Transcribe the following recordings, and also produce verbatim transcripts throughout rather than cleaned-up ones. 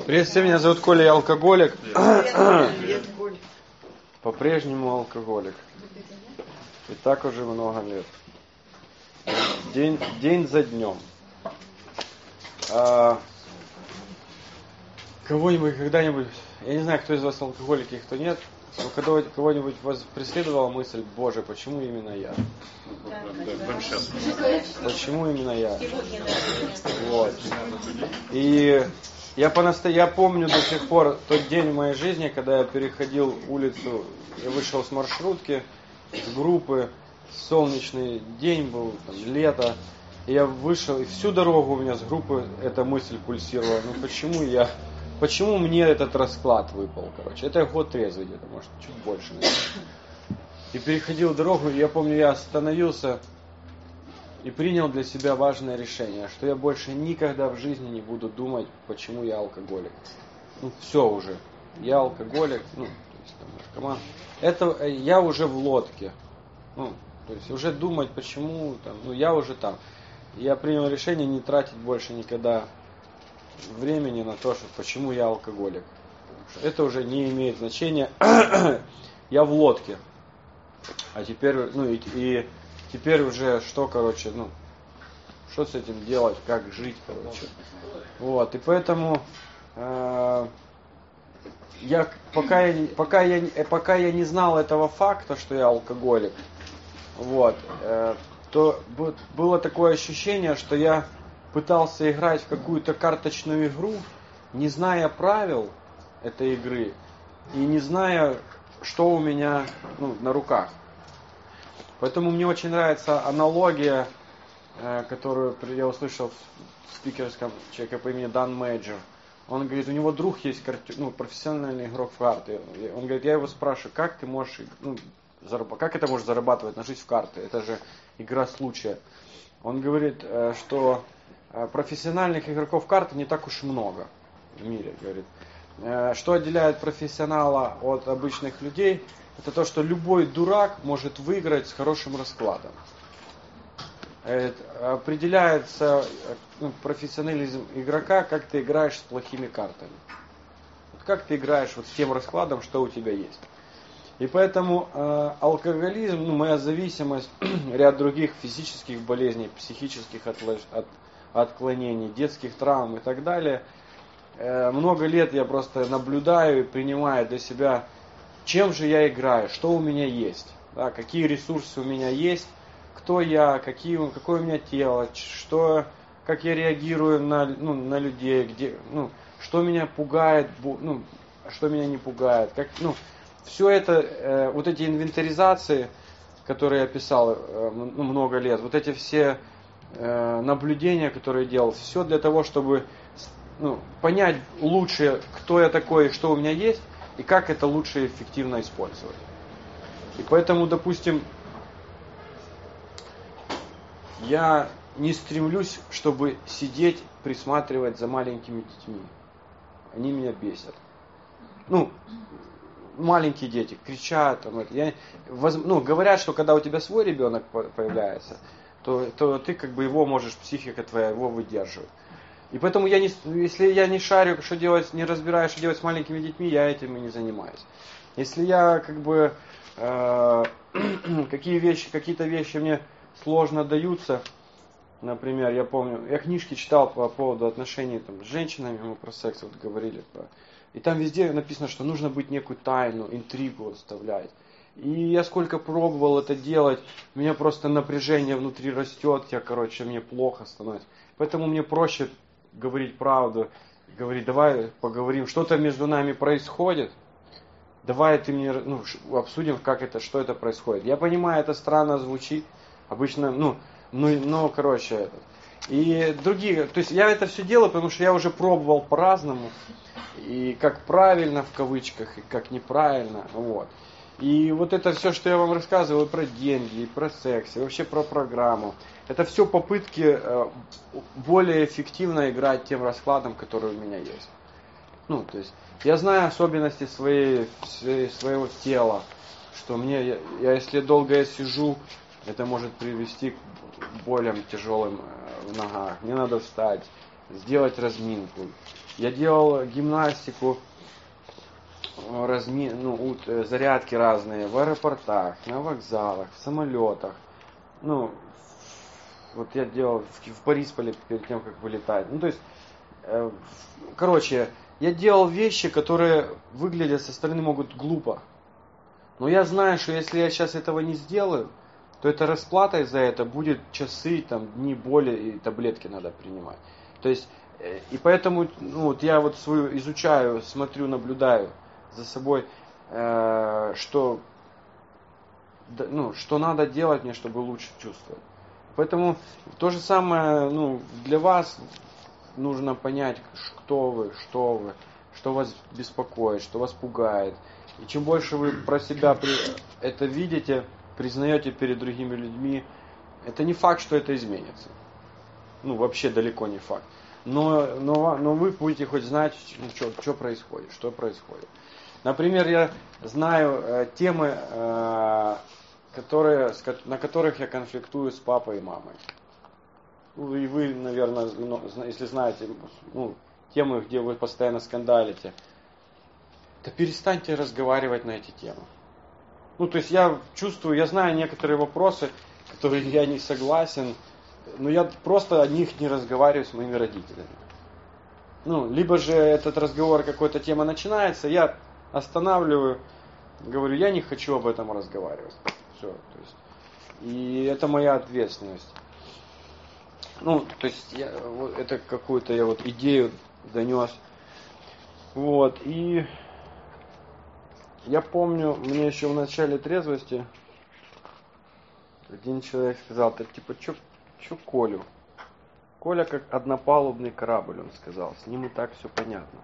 Приветствую, меня зовут Коля, я алкоголик. По-прежнему алкоголик. И так уже много лет. День, день за днем. А, кого-нибудь когда-нибудь, я не знаю, кто из вас алкоголики, кто нет, но когда кого-нибудь вас преследовала мысль: Боже, почему именно я? Почему именно я? Вот. И я, понасто... я помню до сих пор тот день в моей жизни, когда я переходил улицу, я вышел с маршрутки, с группы, солнечный день был, там, лето, и я вышел, и всю дорогу у меня с группы эта мысль пульсировала: ну почему я, почему мне этот расклад выпал, короче, это год трезвый где-то, может, чуть больше, наверное. И переходил дорогу, и я помню, я остановился и принял для себя важное решение, что я больше никогда в жизни не буду думать, почему я алкоголик. Ну, все уже. Я алкоголик, ну, то есть там наркоман. Это я уже в лодке. Ну, то есть уже думать, почему, там, ну, я уже там. Я принял решение не тратить больше никогда времени на то, что почему я алкоголик. Это уже не имеет значения. Я в лодке. А теперь, ну, и, и теперь уже что, короче, ну, что с этим делать, как жить, короче. Вот, и поэтому э, я, пока, я, пока, я, пока я не знал этого факта, что я алкоголик, вот, э, то было такое ощущение, что я пытался играть в какую-то карточную игру, не зная правил этой игры и не зная, что у меня, ну, на руках. Поэтому мне очень нравится аналогия, э, которую я услышал в спикерском человеке по имени Дан Мейджор. Он говорит, у него друг есть, карти... ну, профессиональный игрок в карты. Он говорит, я его спрашиваю, как ты можешь, ну, зараб... как это можешь зарабатывать на жизнь в карты? Это же игра случая. Он говорит, э, что профессиональных игроков в карты не так уж много в мире. Говорит, э, что отделяет профессионала от обычных людей? Это то, что любой дурак может выиграть с хорошим раскладом. Это определяется, ну, профессионализм игрока, как ты играешь с плохими картами. Вот как ты играешь вот с тем раскладом, что у тебя есть. И поэтому э, алкоголизм, ну, моя зависимость, ряд других физических болезней, психических отлож... от... отклонений, детских травм и так далее. Э, много лет я просто наблюдаю и принимаю для себя, чем же я играю, что у меня есть, да, какие ресурсы у меня есть, кто я, какие, какое у меня тело, что, как я реагирую на, ну, на людей, где, ну, что меня пугает, ну, что меня не пугает. Как, ну, все это, э, вот эти инвентаризации, которые я писал э, ну, много лет, вот эти все э, наблюдения, которые я делал, все для того, чтобы, ну, понять лучше, кто я такой и что у меня есть, и как это лучше и эффективно использовать. И поэтому, допустим, я не стремлюсь, чтобы сидеть, присматривать за маленькими детьми. Они меня бесят. Ну, маленькие дети кричат. Там, это, я, воз, ну, говорят, что когда у тебя свой ребенок появляется, то, то ты как бы его можешь, психика твоя его выдерживает. И поэтому я не, если я не шарю, что делать, не разбираю, что делать с маленькими детьми, я этим и не занимаюсь. Если я как бы э, какие вещи, какие-то вещи мне сложно даются, например, я помню, я книжки читал по поводу отношений там, с женщинами, мы про секс вот говорили, про, и там везде написано, что нужно быть некую тайну, интригу оставлять. И я сколько пробовал это делать, у меня просто напряжение внутри растет, я, короче, мне плохо становится. Поэтому мне проще говорить правду, говорить, давай поговорим, что-то между нами происходит, давай ты мне, ну, обсудим, как это, что это происходит. Я понимаю, это странно звучит, обычно, ну, ну, ну, короче, это. И другие, то есть я это все делаю, потому что я уже пробовал по-разному, и как правильно в кавычках, и как неправильно, вот. И вот это все, что я вам рассказываю про деньги, и про секс, и вообще про программу, это все попытки более эффективно играть тем раскладом, который у меня есть. Ну, то есть, я знаю особенности своей, своего тела, что мне, я, я, если долго я сижу, это может привести к болям тяжелым в ногах. Мне надо встать, сделать разминку, Я делал гимнастику, разми, ну, зарядки разные в аэропортах, на вокзалах, в самолетах. Ну, вот я делал в, в Борисполе перед тем, как вылетать. Ну, то есть, э, короче, я делал вещи, которые выглядят со стороны могут глупо. Но я знаю, что если я сейчас этого не сделаю, то эта расплата за это будет часы, там, дни боли и таблетки надо принимать. То есть, э, и поэтому ну, вот я вот свою изучаю, смотрю, наблюдаю за собой, э, что, ну, что надо делать мне, чтобы лучше чувствовать. Поэтому то же самое ну, для вас нужно понять, кто вы, что вы, что вас беспокоит, что вас пугает. И чем больше вы про себя это видите, признаете перед другими людьми, это не факт, что это изменится. Ну, вообще далеко не факт. Но, но, но вы будете хоть знать, ну, что, что происходит, что происходит. Например, я знаю э, темы, э, которые, на которых я конфликтую с папой и мамой. Ну, и вы, наверное, если знаете ну, темы, где вы постоянно скандалите, то перестаньте разговаривать на эти темы. Ну, то есть я чувствую, я знаю некоторые вопросы, которые я не согласен, но я просто о них не разговариваю с моими родителями. Ну, либо же этот разговор, какой-то тема начинается, я останавливаю, говорю, я не хочу об этом разговаривать. Все, то есть, и это моя ответственность. Ну, то есть, я, вот, это какую-то я вот идею донес. Вот, и я помню, мне еще в начале трезвости один человек сказал, так типа, чё, чё Колю? Коля как однопалубный корабль, он сказал, с ним и так все понятно.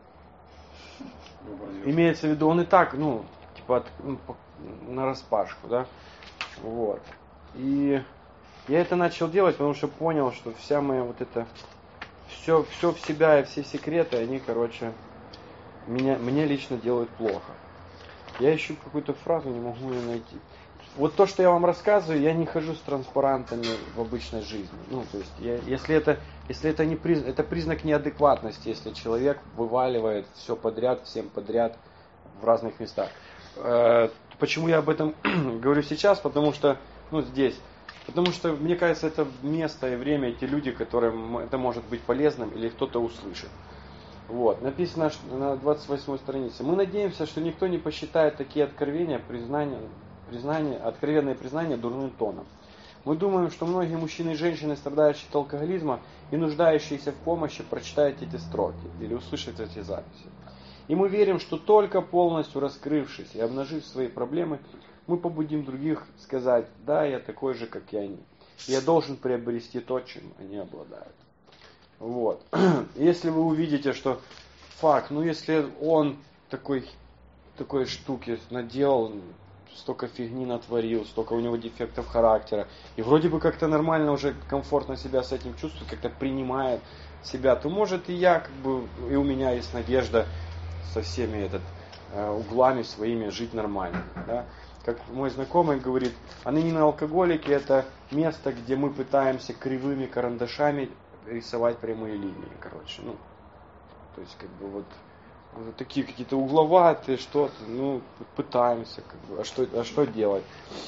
Имеется в виду, он и так, ну, типа, от, ну, нараспашку, да, вот. И я это начал делать, потому что понял, что вся моя вот эта, все, все в себя и все секреты, они, короче, меня, мне лично делают плохо. Я ищу какую-то фразу, не могу ее найти. Вот то, что я вам рассказываю, я не хожу с транспарантами в обычной жизни. Ну, то есть, я, если это, если это не признак, это признак неадекватности, если человек вываливает все подряд, всем подряд в разных местах. Э, почему я об этом говорю сейчас? Потому что, ну, здесь. Потому что, мне кажется, это место и время, эти люди, которым это может быть полезным или кто-то услышит. Вот. Написано на двадцать восьмой странице. Мы надеемся, что никто не посчитает такие откровения, признания, признания, откровенные признания дурным тоном. Мы думаем, что многие мужчины и женщины, страдающие от алкоголизма и нуждающиеся в помощи, прочитают эти строки или услышат эти записи. И мы верим, что только полностью раскрывшись и обнажив свои проблемы, мы побудим других сказать, да, я такой же, как и они. Я должен приобрести то, чем они обладают. Вот. Если вы увидите, что факт, ну если он такой, такой штуки наделал, столько фигни натворил, столько у него дефектов характера, и вроде бы как-то нормально уже комфортно себя с этим чувствует, как-то принимает себя, то может и я, как бы, и у меня есть надежда со всеми этот, углами своими жить нормально. Да? Как мой знакомый говорит, анонимные алкоголики — это место, где мы пытаемся кривыми карандашами рисовать прямые линии, короче, ну, то есть, как бы, вот, вот такие какие-то угловатые что-то, ну, пытаемся, как бы, а что, а что делать?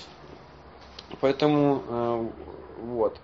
Поэтому, э, вот.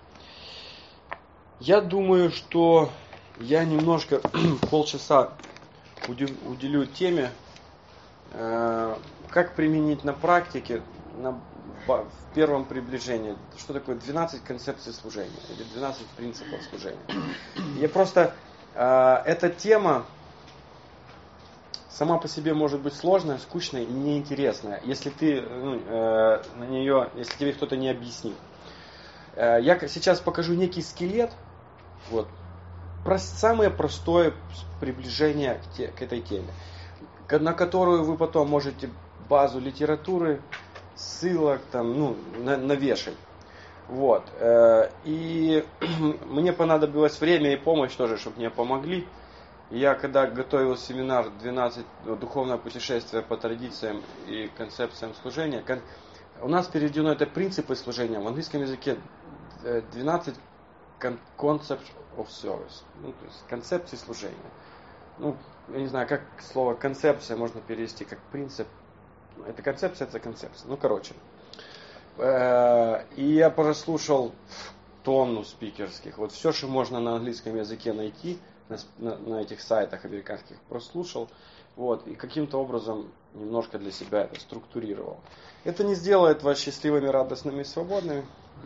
Я думаю, что я немножко полчаса уделю теме, э, как применить на практике, на в первом приближении, что такое двенадцать концепций служения, или двенадцать принципов служения. Я просто, э, эта тема сама по себе может быть сложная, скучная и неинтересная, если ты ну, э, на нее, если тебе кто-то не объяснит. Э, я сейчас покажу некий скелет, вот, прост, самое простое приближение к, те, к этой теме, на которую вы потом можете базу литературы, ссылок там, ну, навешать. Вот. И мне понадобилось время и помощь тоже, чтобы мне помогли. Я когда готовил семинар двенадцать духовное путешествие по традициям и концепциям служения, у нас переведено это принципы служения, в английском языке двенадцать concepts of service, ну, то есть концепции служения. ну, я не знаю, как слово концепция можно перевести, как принцип. Это концепция, это концепция. Ну, короче. И я прослушал тонну спикерских. Вот все, что можно на английском языке найти на, на, на этих сайтах американских, прослушал. Вот, и каким-то образом немножко для себя это структурировал. Это не сделает вас счастливыми, радостными и свободными.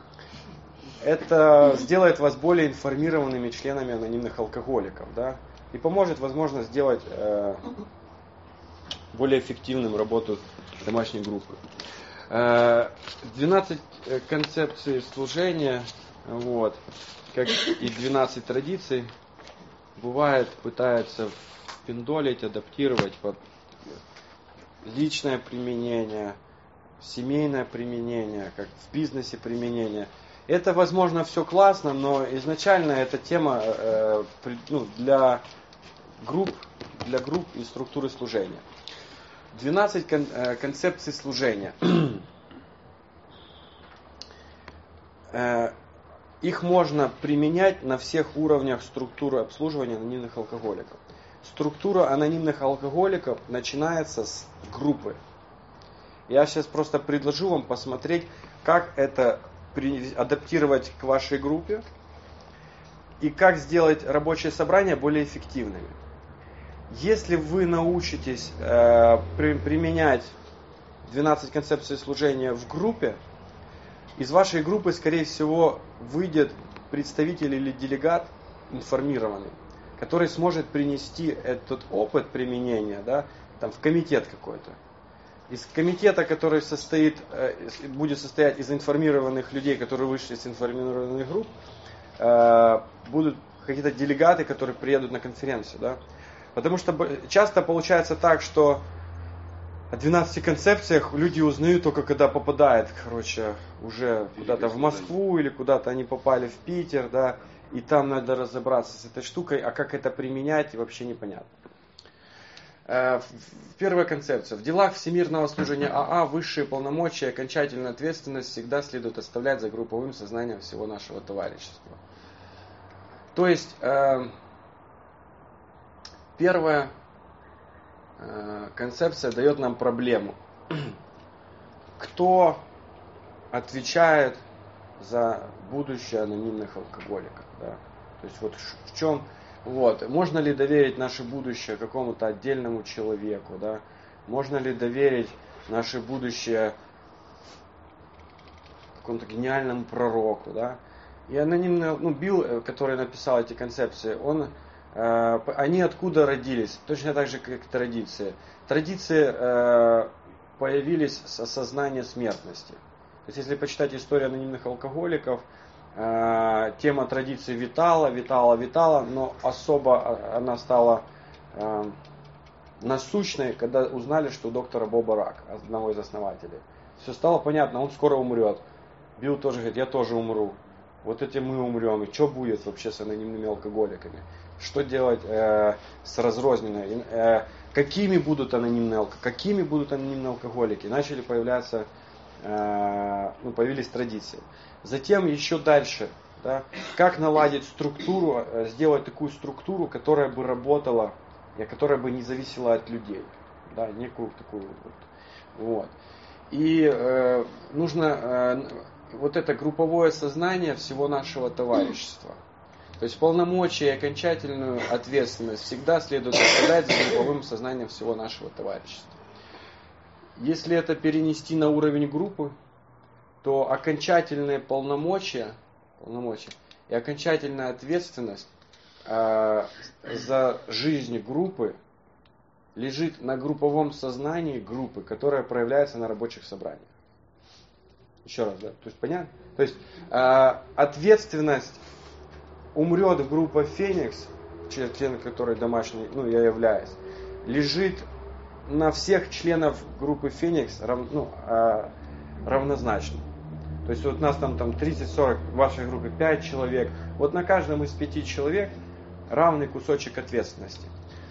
Это сделает вас более информированными членами анонимных алкоголиков, да, и поможет, возможно, сделать э, более эффективным работу домашней группы. Э, двенадцать концепций служения, вот, как и двенадцать традиций, бывает, пытается впендолить, адаптировать под личное применение, семейное применение, как в бизнесе применение. Это, возможно, все классно, но изначально эта тема э, ну, для групп, для групп и структуры служения. двенадцать кон, э, концепций служения. э, их можно применять на всех уровнях структуры обслуживания анонимных алкоголиков. Структура анонимных алкоголиков начинается с группы. Я сейчас просто предложу вам посмотреть, как это адаптировать к вашей группе и как сделать рабочие собрания более эффективными. Если вы научитесь э, при, применять двенадцать концепций служения в группе, из вашей группы, скорее всего, выйдет представитель или делегат информированный, который сможет принести этот опыт применения, да, там, в комитет какой-то. Из комитета, который состоит, будет состоять из информированных людей, которые вышли из информированных групп, будут какие-то делегаты, которые приедут на конференцию. Да? Потому что часто получается так, что о двенадцати концепциях люди узнают только когда попадают, короче, уже куда-то в Москву или куда-то они попали в Питер, да, и там надо разобраться с этой штукой, а как это применять, вообще непонятно. Первая концепция. В делах всемирного служения АА высшие полномочия и окончательную ответственность всегда следует оставлять за групповым сознанием всего нашего товарищества. То есть, э, первая э, концепция дает нам проблему. Кто отвечает за будущее анонимных алкоголиков? Да? То есть, вот в чем... Вот. Можно ли доверить наше будущее какому-то отдельному человеку? Да? Можно ли доверить наше будущее какому-то гениальному пророку? Да? И анонимный, ну, Билл, который написал эти концепции, он, э, они откуда родились? Точно так же, как и традиции. Традиции э, появились с осознания смертности. То есть, если почитать историю анонимных алкоголиков, тема традиции витала, витала, витала, но особо она стала э, насущной, когда узнали, что у доктора Боба рак, одного из основателей. Все стало понятно, он скоро умрет. Билл тоже говорит, я тоже умру. Вот этим мы умрем. И что будет вообще с анонимными алкоголиками? Что делать э, с разрозненной? Э, какими будут анонимные алкоголики? Какими будут анонимные алкоголики? Начали появляться, э, ну, появились традиции. Затем еще дальше, да, как наладить структуру, сделать такую структуру, которая бы работала, и которая бы не зависела от людей, да, некую такую вот. Вот. И э, нужно э, вот это групповое сознание всего нашего товарищества. То есть полномочия и окончательную ответственность всегда следует оставлять за групповым сознанием всего нашего товарищества. Если это перенести на уровень группы, то окончательные полномочия, полномочия и окончательная ответственность э, за жизнь группы лежит на групповом сознании группы, которая проявляется на рабочих собраниях. Еще раз, да? То есть понятно? То есть э, ответственность умрет группа Феникс, членом которой домашний, ну, я являюсь, лежит на всех членов группы Феникс рав, ну, э, равнозначно. То есть вот у нас там, там тридцать-сорок, в вашей группе пять человек. Вот на каждом из пяти человек равный кусочек ответственности.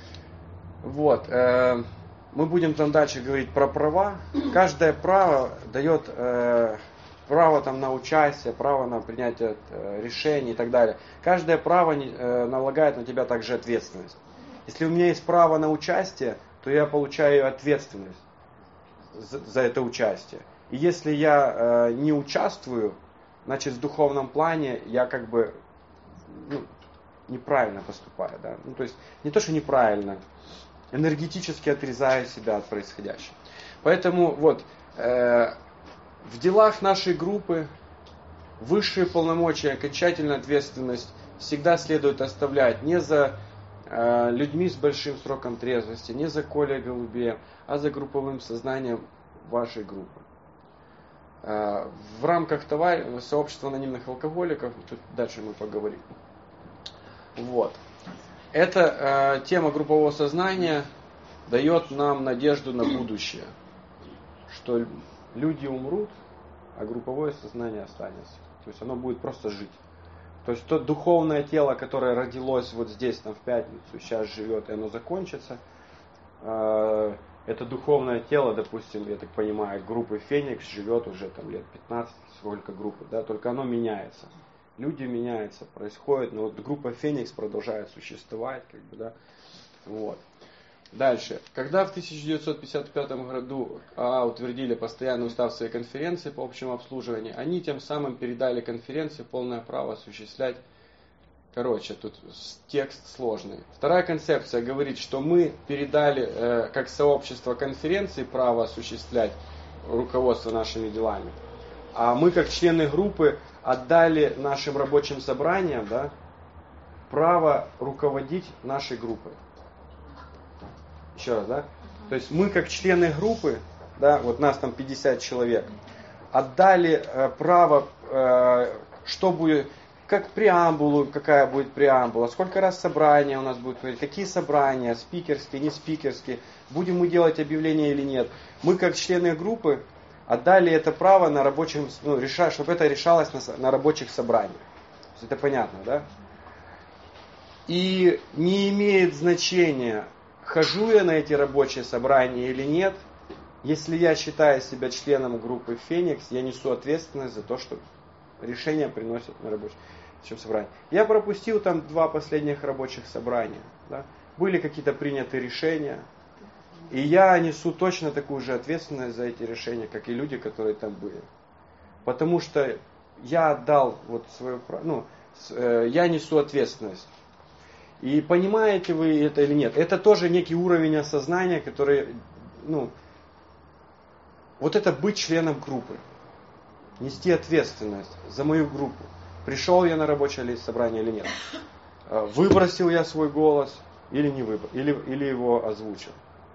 Вот. Э, мы будем там дальше говорить про права. Каждое право дает э, право там, на участие, право на принятие э, решений и так далее. Каждое право э, налагает на тебя также ответственность. Если у меня есть право на участие, то я получаю ответственность за, за это участие. И если я э, не участвую, значит в духовном плане я как бы ну, неправильно поступаю. Да? Ну, то есть не то, что неправильно, энергетически отрезаю себя от происходящего. Поэтому вот э, в делах нашей группы высшие полномочия, окончательная ответственность всегда следует оставлять не за э, людьми с большим сроком трезвости, не за Колей Голубеем, а за групповым сознанием вашей группы. Э, в рамках товар... сообщества анонимных алкоголиков, тут дальше мы поговорим. Вот. Эта э, тема группового сознания дает нам надежду на будущее, что люди умрут, а групповое сознание останется. То есть оно будет просто жить. То есть то духовное тело, которое родилось вот здесь, там, в пятницу, сейчас живет, и оно закончится. Э, это духовное тело, допустим, я так понимаю, группы Феникс живет уже там лет пятнадцать, сколько группы, да, только оно меняется. Люди меняются, происходит, но вот группа Феникс продолжает существовать, как бы, да. Вот. Дальше. Когда в тысяча девятьсот пятьдесят пятом году АА утвердили постоянный устав своей конференции по общему обслуживанию, они тем самым передали конференции полное право осуществлять. Короче, тут текст сложный. Вторая концепция говорит, что мы передали э, как сообщество конференции право осуществлять руководство нашими делами, а мы как члены группы отдали нашим рабочим собраниям, да, право руководить нашей группой. Еще раз, да? То есть мы как члены группы, да, вот нас там пятьдесят человек, отдали э, право, э, что будет, как преамбулу, какая будет преамбула, сколько раз собрания у нас будет, какие собрания, спикерские, не спикерские, будем мы делать объявления или нет. Мы как члены группы отдали это право на рабочем, ну, решать, чтобы это решалось на, на рабочих собраниях. Это понятно, да? И не имеет значения, хожу я на эти рабочие собрания или нет. Если я считаю себя членом группы Феникс, я несу ответственность за то, что решения приносят на рабочем собрании. Я пропустил там два последних рабочих собрания. Да? Были какие-то приняты решения. И я несу точно такую же ответственность за эти решения, как и люди, которые там были. Потому что я отдал вот свое право, ну, э, я несу ответственность. И понимаете вы это или нет? Это тоже некий уровень осознания, который, ну, вот это быть членом группы. Нести ответственность за мою группу. Пришел я на рабочее собрание или нет? Выбросил я свой голос или не выбросил, или, или его озвучил.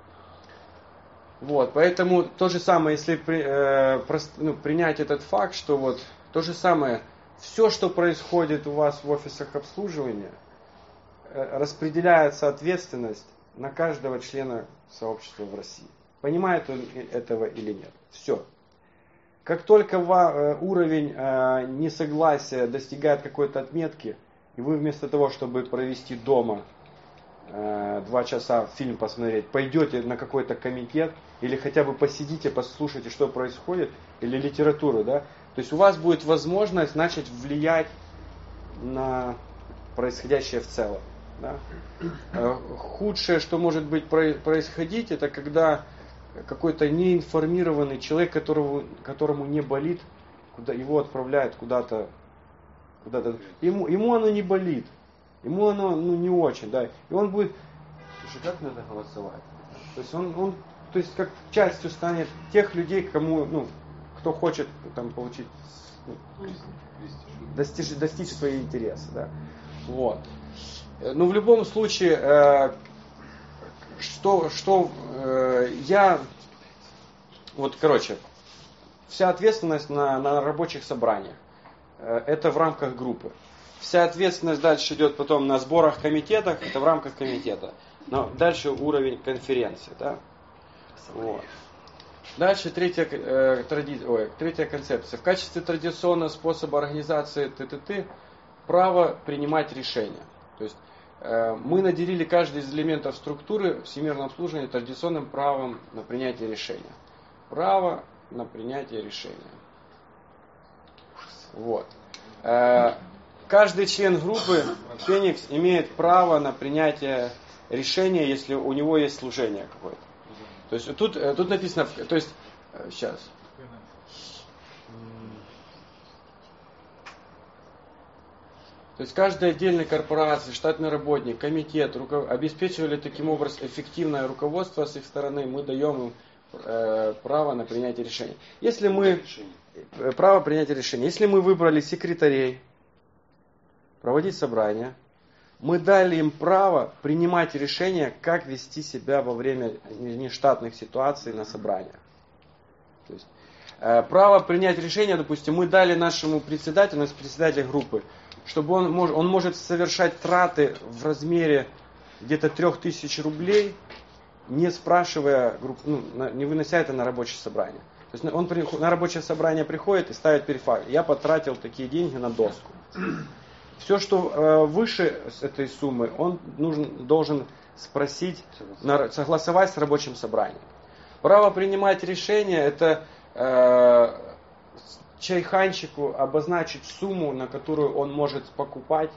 Вот, поэтому то же самое, если при, э, прост, ну, принять этот факт, что вот то же самое, все, что происходит у вас в офисах обслуживания, э, распределяется ответственность на каждого члена сообщества в России. Понимает он этого или нет? Все. Как только ва, э, уровень э, несогласия достигает какой-то отметки, и вы вместо того, чтобы провести дома э, два часа фильм посмотреть, пойдете на какой-то комитет, или хотя бы посидите, послушайте, что происходит, или литературу, да, то есть у вас будет возможность начать влиять на происходящее в целом. Да. Худшее, что может быть происходить, это когда какой-то неинформированный человек, которого, которому не болит, куда, его отправляют куда-то, куда-то. Ему, ему оно не болит, ему оно ну, не очень, да, и он будет, слушай, как надо голосовать? То есть он, он то есть как частью станет тех людей, кому, ну, кто хочет там получить, ну, достичь, достичь свои интересы, да. Вот. Ну, в любом случае, э, что, что э, я, вот, короче, вся ответственность на, на рабочих собраниях, э, это в рамках группы. Вся ответственность дальше идет потом на сборах, комитетах, это в рамках комитета. Но дальше уровень конференции, да. Вот. Дальше третья, э, тради... Ой, третья концепция. В качестве традиционного способа организации ТТТ право принимать решения. То есть э, мы наделили каждый из элементов структуры всемирного обслуживания традиционным правом на принятие решения. Право на принятие решения. Вот. Э, каждый член группы Феникс имеет право на принятие решение, если у него есть служение какое-то. То есть тут, тут написано, то есть, сейчас. То есть каждая отдельная корпорация, штатный работник, комитет руков... обеспечивали таким образом эффективное руководство с их стороны, мы даем им э, право на принятие решений. Если мы... Право принятия решений. Если мы выбрали секретарей, проводить собрания, мы дали им право принимать решения, как вести себя во время нештатных ситуаций на собраниях. То есть, э, право принять решение, допустим, мы дали нашему председателю, наш председатель группы, чтобы он, мож, он может совершать траты в размере где-то трех тысяч рублей, не спрашивая, групп, ну, не вынося это на рабочее собрание. То есть он при, на рабочее собрание приходит и ставит перед фактом: я потратил такие деньги на доску. Все, что э, выше этой суммы, он нужен, должен спросить, на, согласовать с рабочим собранием. Право принимать решения — это э, чайханщику обозначить сумму, на которую он может покупать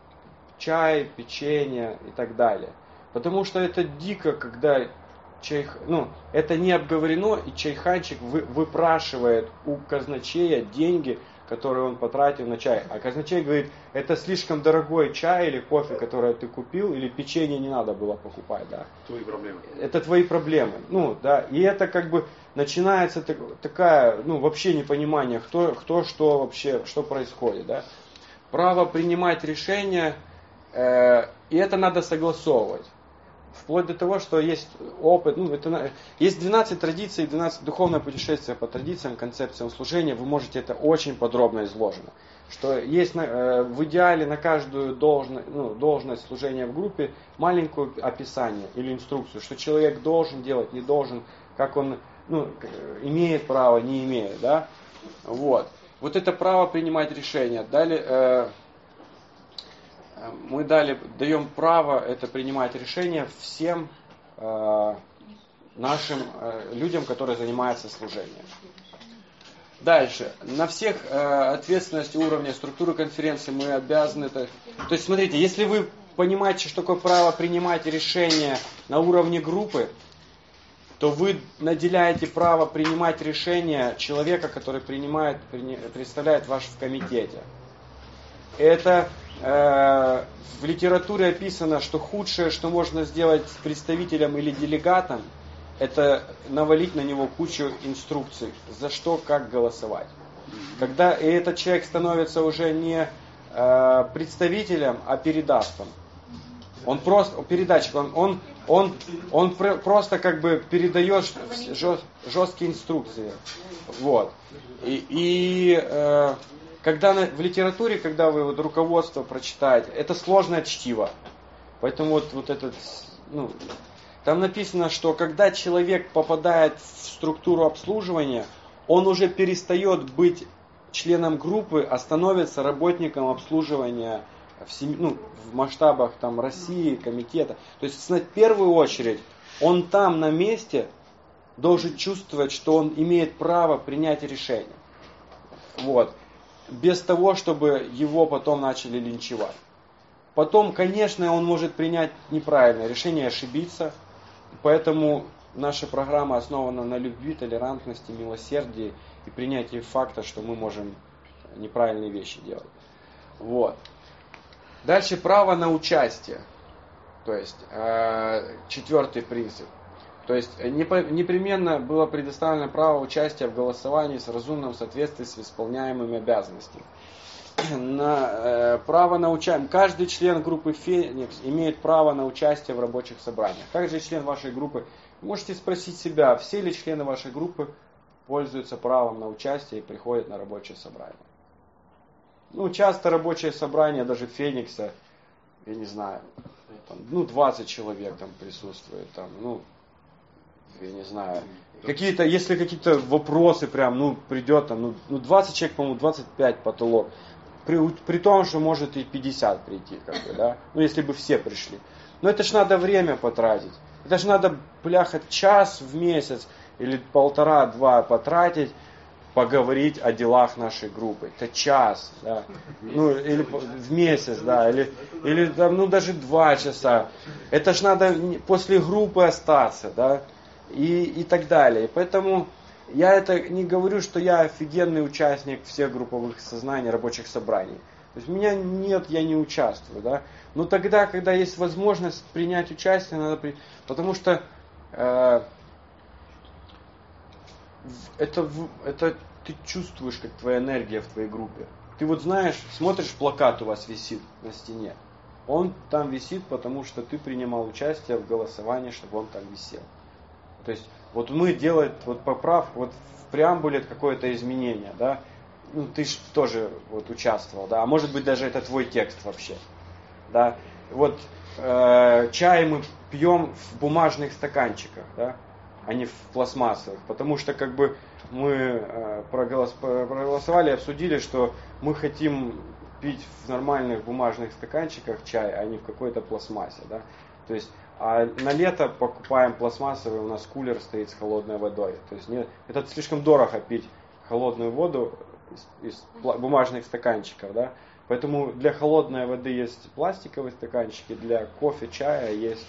чай, печенье и так далее. Потому что это дико, когда чай, ну, это не обговорено, и чайханщик вы, выпрашивает у казначея деньги, которые он потратил на чай. А казначей говорит: это слишком дорогой чай или кофе, который ты купил, или печенье не надо было покупать. Да. Твои проблемы. Это твои проблемы. Ну, да. И это как бы начинается так, такая, ну, вообще непонимание, кто, кто что вообще, что происходит. Да. Право принимать решения, э, и это надо согласовывать. Вплоть до того, что есть опыт, ну, это, есть двенадцать традиций, двенадцать духовное путешествие по традициям, концепциям служения. Вы можете, это очень подробно изложено. Что есть э, в идеале на каждую должность, ну, должность служения в группе маленькое описание или инструкцию, что человек должен делать, не должен, как он, ну, имеет право, не имеет. Да? Вот. Вот это право принимать решения. Далее, э, мы дали, даем право это принимать решения всем э, нашим э, людям, которые занимаются служением. Дальше. На всех э, ответственности уровня структуры конференции мы обязаны это... То есть, смотрите, если вы понимаете, что такое право принимать решения на уровне группы, то вы наделяете право принимать решения человека, который принимает, представляет вас в комитете. Это э, в литературе описано, что худшее, что можно сделать с представителем или делегатом, это навалить на него кучу инструкций, за что, как голосовать. Когда и этот человек становится уже не э, представителем, а передавцем. Он просто, передатчик, он, он, он, он просто как бы передает жесткие инструкции. Вот. И, и э, когда на, в литературе, когда вы вот руководство прочитаете, это сложное чтиво. Поэтому вот, вот этот, ну, там написано, что когда человек попадает в структуру обслуживания, он уже перестает быть членом группы, а становится работником обслуживания в, семи, ну, в масштабах там, России, комитета. То есть в первую очередь он там на месте должен чувствовать, что он имеет право принять решение. Вот. Без того, чтобы его потом начали линчевать. Потом, конечно, он может принять неправильное решение, ошибиться. Поэтому наша программа основана на любви, толерантности, милосердии и принятии факта, что мы можем неправильные вещи делать. Вот. Дальше право на участие. То есть э, четвертый принцип. То есть непременно было предоставлено право участия в голосовании с разумным соответствием с исполняемыми обязанностями. На, э, право на участие. Каждый член группы Феникс имеет право на участие в рабочих собраниях. Каждый член вашей группы. Вы можете спросить себя, все ли члены вашей группы пользуются правом на участие и приходят на рабочее собрание. Ну, часто рабочее собрание, даже Феникса, я не знаю, там, ну, двадцать человек там присутствует, там, ну, я не знаю, какие-то, если какие-то вопросы прям, ну, придет там, ну, ну двадцать человек, по-моему, двадцать пять потолок, при, при том, что может и пятьдесят прийти, как бы, да, ну, если бы все пришли. Но это ж надо время потратить, это ж надо, бляха, час в месяц или полтора-два потратить, поговорить о делах нашей группы. Это час, да, ну, или в месяц, да, или, или там, ну, даже два часа. Это ж надо после группы остаться, да, и, и так далее. Поэтому я это не говорю, что я офигенный участник всех групповых сознаний, рабочих собраний. То есть меня нет, я не участвую, да. Но тогда, когда есть возможность принять участие, надо при... потому что э, это, это ты чувствуешь, как твоя энергия в твоей группе. Ты вот знаешь, смотришь, плакат у вас висит на стене. Он там висит, потому что ты принимал участие в голосовании, чтобы он там висел. То есть вот мы делаем вот поправ, вот в преамбуле какое-то изменение, да. Ну, ты же тоже вот участвовал, да, а может быть даже это твой текст вообще, да. Вот э, чай мы пьем в бумажных стаканчиках, да, а не в пластмассовых, потому что как бы мы э, проголос, проголосовали, обсудили, что мы хотим пить в нормальных бумажных стаканчиках чай, а не в какой-то пластмассе, да. То есть, а на лето покупаем пластмассовый, у нас кулер стоит с холодной водой, то есть не, это слишком дорого пить холодную воду из, из бумажных стаканчиков, да. Поэтому для холодной воды есть пластиковые стаканчики, для кофе, чая есть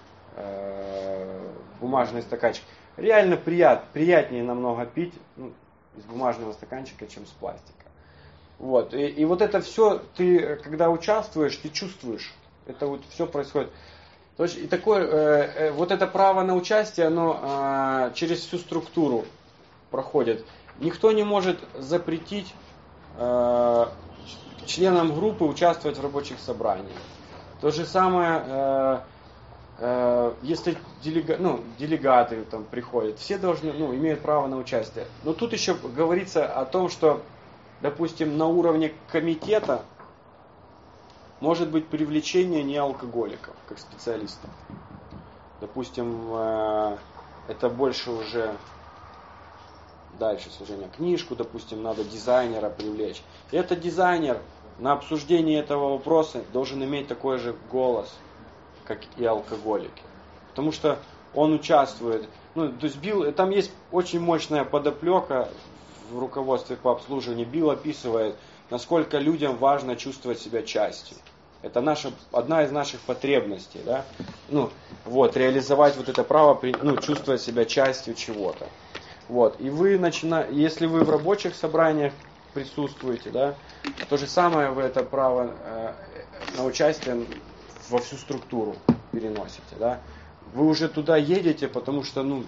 э, бумажный стаканчик. Реально прият, приятнее намного пить ну, из бумажного стаканчика, чем с пластика. Вот. И, и вот это все, ты, когда участвуешь, ты чувствуешь. Это вот все происходит. То есть, и такое, э, э, вот это право на участие, оно э, через всю структуру проходит. Никто не может запретить э, членам группы участвовать в рабочих собраниях. То же самое, э, э, если делега, ну, делегаты там приходят, все должны, ну, имеют право на участие. Но тут еще говорится о том, что, допустим, на уровне комитета может быть привлечение неалкоголиков, как специалистов. Допустим, э, это больше уже дальше служение книжку, допустим, надо дизайнера привлечь. И этот дизайнер на обсуждении этого вопроса должен иметь такой же голос, как и алкоголики. Потому что он участвует. Ну, то есть Билл, там есть очень мощная подоплека в руководстве по обслуживанию. Билл описывает, насколько людям важно чувствовать себя частью. Это наша, одна из наших потребностей, да? Ну, вот, реализовать вот это право, ну, чувствовать себя частью чего-то. Вот. И вы начинаете, если вы в рабочих собраниях присутствуете, да, то же самое вы это право э, на участие во всю структуру переносите, да. Вы уже туда едете, потому что, ну,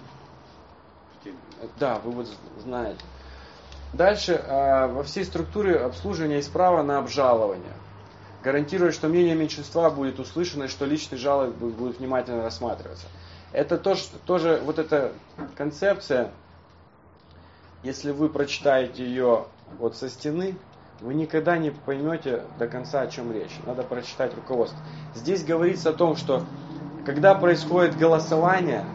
да, вы вот знаете. Дальше э, во всей структуре обслуживания есть право на обжалование. Гарантирует, что мнение меньшинства будет услышано и что личные жалобы будут внимательно рассматриваться. Это тоже, тоже вот эта концепция. Если вы прочитаете ее вот со стены, вы никогда не поймете до конца, о чем речь. Надо прочитать руководство. Здесь говорится о том, что когда происходит голосование,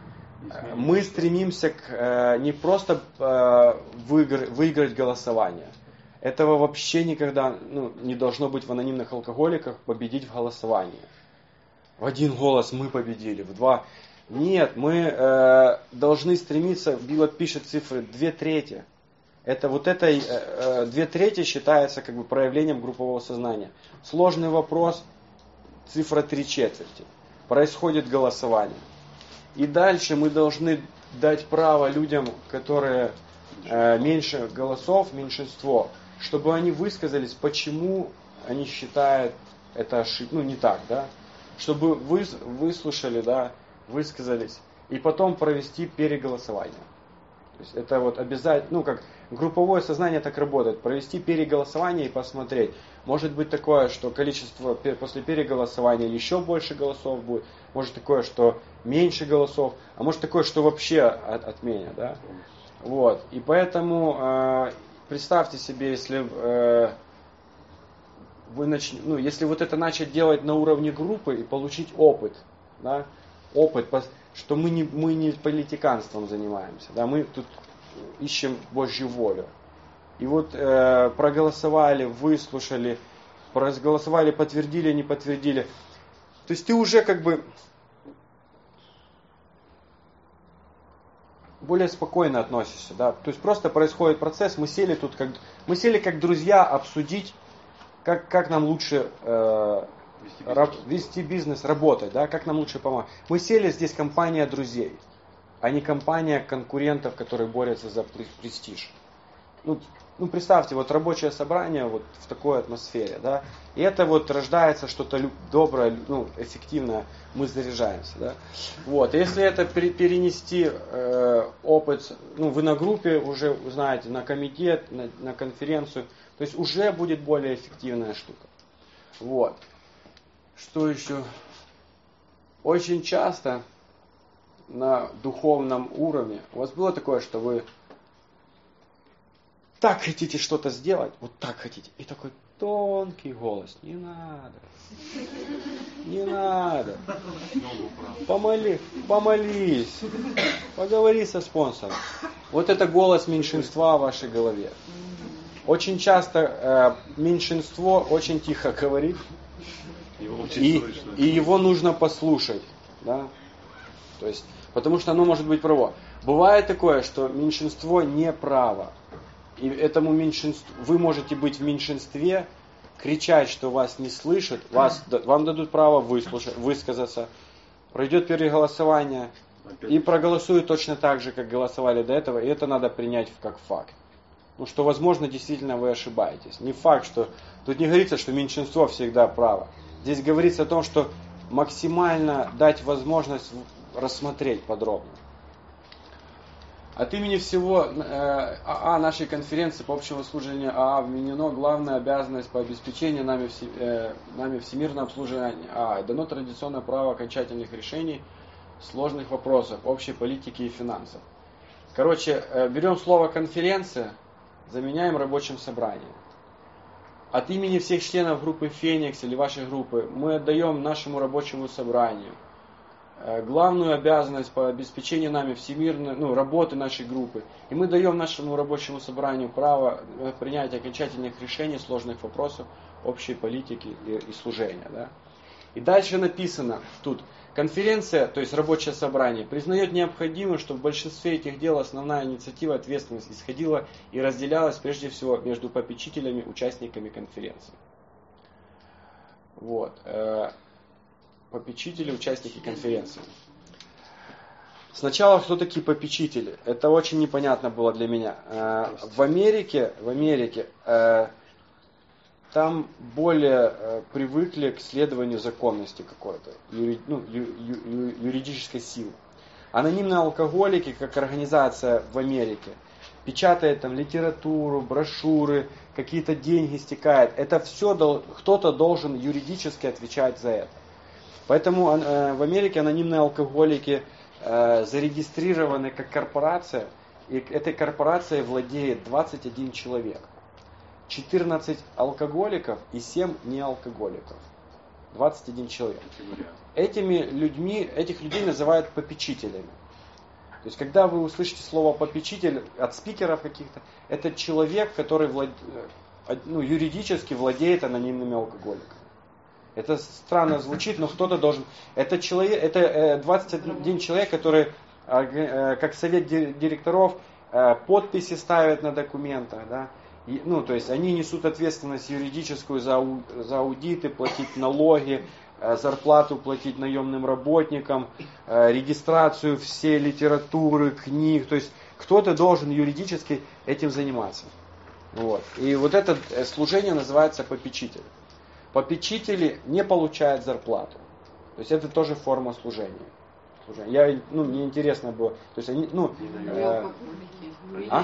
мы стремимся к, не просто выиграть, выиграть голосование. Этого вообще никогда ну, не должно быть в анонимных алкоголиках победить в голосовании. В один голос мы победили, в два... Нет, мы э, должны стремиться, Билл пишет цифры, две трети. Это вот это, э, две трети считается как бы проявлением группового сознания. Сложный вопрос, цифра три четверти. Происходит голосование. И дальше мы должны дать право людям, которые э, меньше голосов, меньшинство, чтобы они высказались, почему они считают это ошиб... ну, не так, да? Чтобы вы выслушали, да, высказались, и потом провести переголосование. То есть это вот обязательно, ну как групповое сознание так работает, провести переголосование и посмотреть. Может быть такое, что количество после переголосования еще больше голосов будет, может такое, что меньше голосов, а может такое, что вообще от, отменят, да? Вот. И поэтому э, представьте себе, если э, вы нач... ну, если вот это начать делать на уровне группы и получить опыт, да, опыт, что мы не, мы не политиканством занимаемся, да, мы тут ищем Божью волю. И вот э, проголосовали, выслушали, проголосовали, подтвердили, не подтвердили. То есть ты уже как бы более спокойно относишься, да. То есть просто происходит процесс, мы сели тут как, мы сели как друзья обсудить, как, как нам лучше э, вести, бизнес. Раб, вести бизнес, работать, да, как нам лучше помочь. Мы сели здесь компания друзей, а не компания конкурентов, которые борются за престиж. Ну, ну представьте, вот рабочее собрание вот в такой атмосфере, да, и это вот рождается что-то доброе, ну, эффективное, мы заряжаемся, да. Вот, если это перенести э, опыт, ну, вы на группе уже знаете, на комитет, на, на конференцию, то есть уже будет более эффективная штука. Вот. Что еще? Очень часто на духовном уровне у вас было такое, что вы так хотите что-то сделать, вот так хотите, и такой тонкий голос, не надо, не надо, помоли, помолись, поговори со спонсором. Вот это голос меньшинства в вашей голове. Очень часто э, меньшинство очень тихо говорит, и, и его нужно послушать, да? То есть, потому что оно может быть право. Бывает такое, что меньшинство не право. И этому меньшинству, вы можете быть в меньшинстве, кричать, что вас не слышат, вас, вам дадут право выслушать, высказаться, пройдет переголосование и проголосуют точно так же, как голосовали до этого, и это надо принять как факт. Ну, что, возможно, действительно вы ошибаетесь. Не факт, что... Тут не говорится, что меньшинство всегда право. Здесь говорится о том, что максимально дать возможность рассмотреть подробно. От имени всего э, АА нашей конференции по общему служению АА вменено главная обязанность по обеспечению нами, все, э, нами всемирного обслуживания АА. Дано традиционное право окончательных решений сложных вопросов общей политики и финансов. Короче, э, берем слово конференция, заменяем рабочим собранием. От имени всех членов группы Феникс или вашей группы мы отдаем нашему рабочему собранию главную обязанность по обеспечению нами всемирной, ну, работы нашей группы. И мы даем нашему рабочему собранию право принять окончательных решений сложных вопросов общей политики и, и служения. Да? И дальше написано тут, конференция, то есть рабочее собрание, признает необходимым, чтобы в большинстве этих дел основная инициатива, ответственность исходила и разделялась прежде всего между попечителями, участниками конференции. Вот. Попечители, участники конференции. Сначала, кто такие попечители? Это очень непонятно было для меня. В Америке, в Америке там более привыкли к следованию законности какой-то, юри, ну, ю, ю, юридической силы. Анонимные алкоголики, как организация в Америке, печатает там литературу, брошюры, какие-то деньги стекают. Это все кто-то должен юридически отвечать за это. Поэтому э, в Америке анонимные алкоголики э, зарегистрированы как корпорация, и этой корпорацией владеет двадцать один человек. четырнадцать алкоголиков и семь неалкоголиков. двадцать один человек. Этими людьми, этих людей называют попечителями. То есть, когда вы услышите слово попечитель от спикеров каких-то, это человек, который влад... ну, юридически владеет анонимными алкоголиками. Это странно звучит, но кто-то должен... Это, человек, это двадцать один человек, который, как совет директоров, подписи ставят на документах. Да? И, ну, то есть они несут ответственность юридическую за, за аудиты, платить налоги, зарплату платить наемным работникам, регистрацию всей литературы, книг. То есть кто-то должен юридически этим заниматься. Вот. И вот это служение называется попечитель. Попечители не получают зарплату. То есть это тоже форма служения. служения. Я, ну, мне интересно было. То есть они, ну, э, а?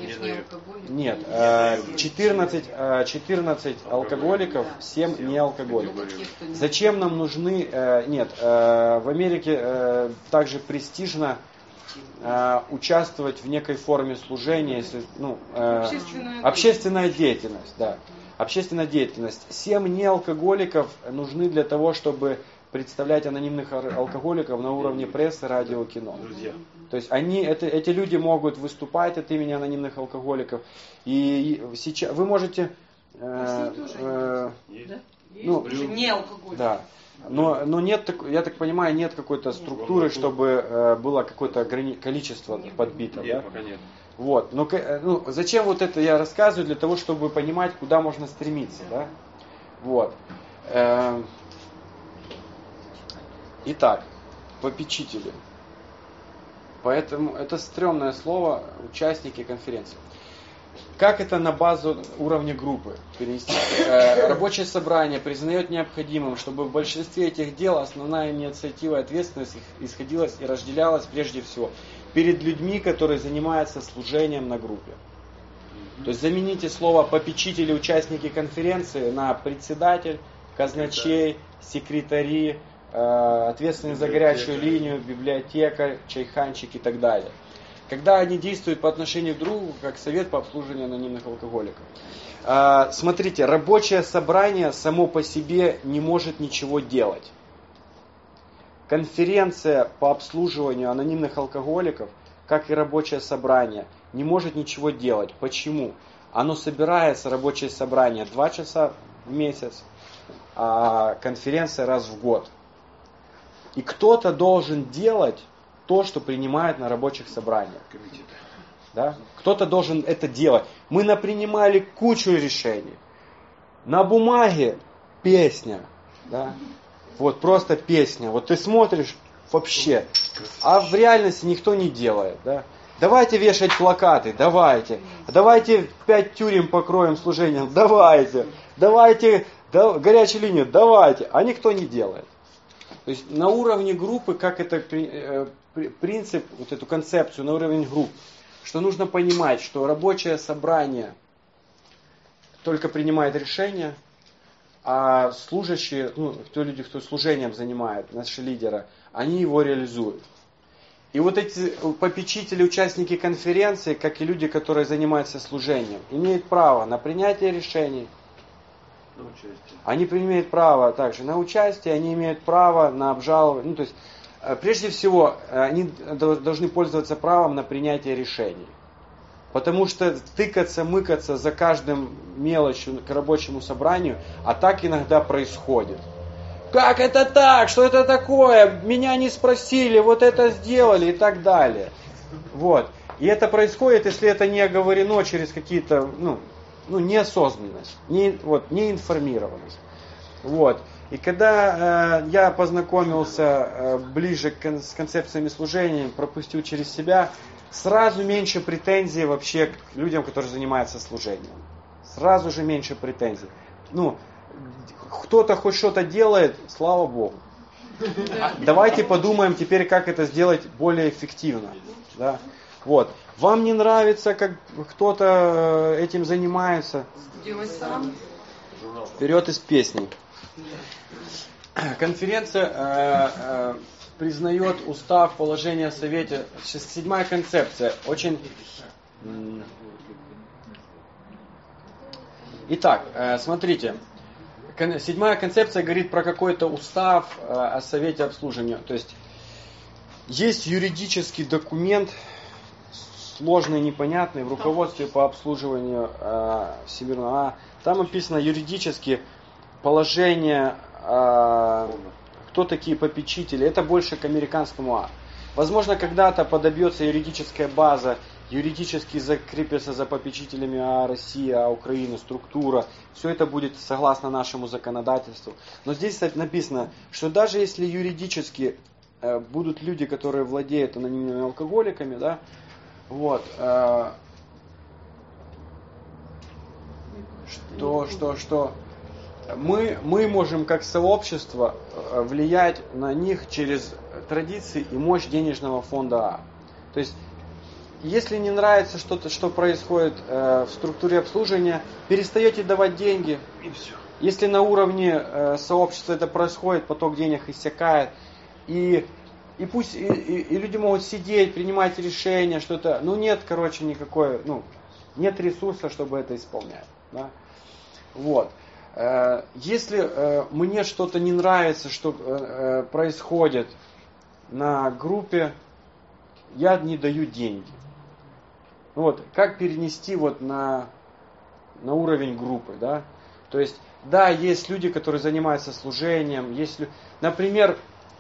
Нет, э, четырнадцать, четырнадцать алкоголиков, семь неалкоголиков. Зачем нам нужны? Э, нет, э, в Америке э, также престижно э, участвовать в некой форме служения, если, ну, э, общественная, общественная деятельность, да. Общественная деятельность. Семь неалкоголиков нужны для того, чтобы представлять анонимных алкоголиков на уровне прессы, радио, кино. Друзья. То есть они, это, эти люди могут выступать от имени анонимных алкоголиков. И сейчас вы можете... Э, э, ну, не алкоголик. Да. Но, но нет, я так понимаю, нет какой-то структуры, чтобы э, было какое-то ограни- количество подбито. Нет, да? пока нет. Вот. Но ну, зачем вот это я рассказываю? Для того, чтобы понимать, куда можно стремиться. Да? Вот. Э, итак, попечители. Поэтому это стрёмное слово, участники конференции. Как это на базу уровня группы перенести? Э, рабочее собрание признает необходимым, чтобы в большинстве этих дел основная инициатива и ответственность исходилась и разделялась прежде всего перед людьми, которые занимаются служением на группе. То есть замените слово попечители, участники конференции на председатель, казначей, секретари, э, ответственный за горячую линию, библиотекарь, чайханчик и так далее. Когда они действуют по отношению друг к другу, как совет по обслуживанию анонимных алкоголиков. А, смотрите, рабочее собрание само по себе не может ничего делать. Конференция по обслуживанию анонимных алкоголиков, как и рабочее собрание, не может ничего делать. Почему? Оно собирается, рабочее собрание, два часа в месяц, а конференция раз в год. И кто-то должен делать то, что принимают на рабочих собраниях. Да? Кто-то должен это делать. Мы напринимали кучу решений. На бумаге песня. Да? Вот просто песня. Вот ты смотришь вообще. А в реальности никто не делает. Да? Давайте вешать плакаты. Давайте. Давайте пять тюрем покроем служением. Давайте. Давайте да, горячую линию. Давайте. А никто не делает. То есть на уровне группы, как это принцип, вот эту концепцию на уровень групп, что нужно понимать, что рабочее собрание только принимает решения, а служащие, ну, те люди, кто служением занимает, наши лидеры, они его реализуют. И вот эти попечители, участники конференции, как и люди, которые занимаются служением, имеют право на принятие решений. Они имеют право также на участие, они имеют право на обжалование. Ну, то есть, прежде всего, они должны пользоваться правом на принятие решений. Потому что тыкаться, мыкаться за каждым мелочью к рабочему собранию, а так иногда происходит. Как это так? Что это такое? Меня не спросили, вот это сделали и так далее. Вот. И это происходит, если это не оговорено через какие-то, ну, ну неосознанность, не, вот, неинформированность. Вот. И когда э, я познакомился э, ближе к, с концепциями служения, пропустил через себя, сразу меньше претензий вообще к людям, которые занимаются служением. Сразу же меньше претензий. Ну, кто-то хоть что-то делает, слава Богу. Давайте подумаем теперь, как это сделать более эффективно. Да? Вот. Вам не нравится, как кто-то этим занимается? Делай сам. Вперед из песни. Конференция э, э, признает устав, положение о совете. Седьмая концепция. Очень... Итак, э, смотрите. Кон- седьмая концепция говорит про какой-то устав э, о совете обслуживания. То есть есть юридический документ, сложный, непонятный, в руководстве по обслуживанию э, всемирного. Там описано юридически положение, э, кто такие попечители. Это больше к американскому А. Возможно, когда-то подобьется юридическая база, юридически закрепится за попечителями А Россия, А Украина, структура. Все это будет согласно нашему законодательству. Но здесь написано, что даже если юридически э, будут люди, которые владеют анонимными алкоголиками, да, вот, э, что, что, что мы, мы можем как сообщество влиять на них через традиции и мощь денежного фонда А. То есть, если не нравится что-то, что происходит э, в структуре обслуживания, перестаете давать деньги. И все. Если на уровне э, сообщества это происходит, поток денег иссякает, и И пусть и, и, и люди могут сидеть, принимать решения, что-то. Ну нет, короче, никакой, ну, нет ресурса, чтобы это исполнять. Да? Вот. Если мне что-то не нравится, что происходит на группе, я не даю деньги. Вот. Как перенести вот на, на уровень группы, да? То есть, да, есть люди, которые занимаются служением, есть люди... Например,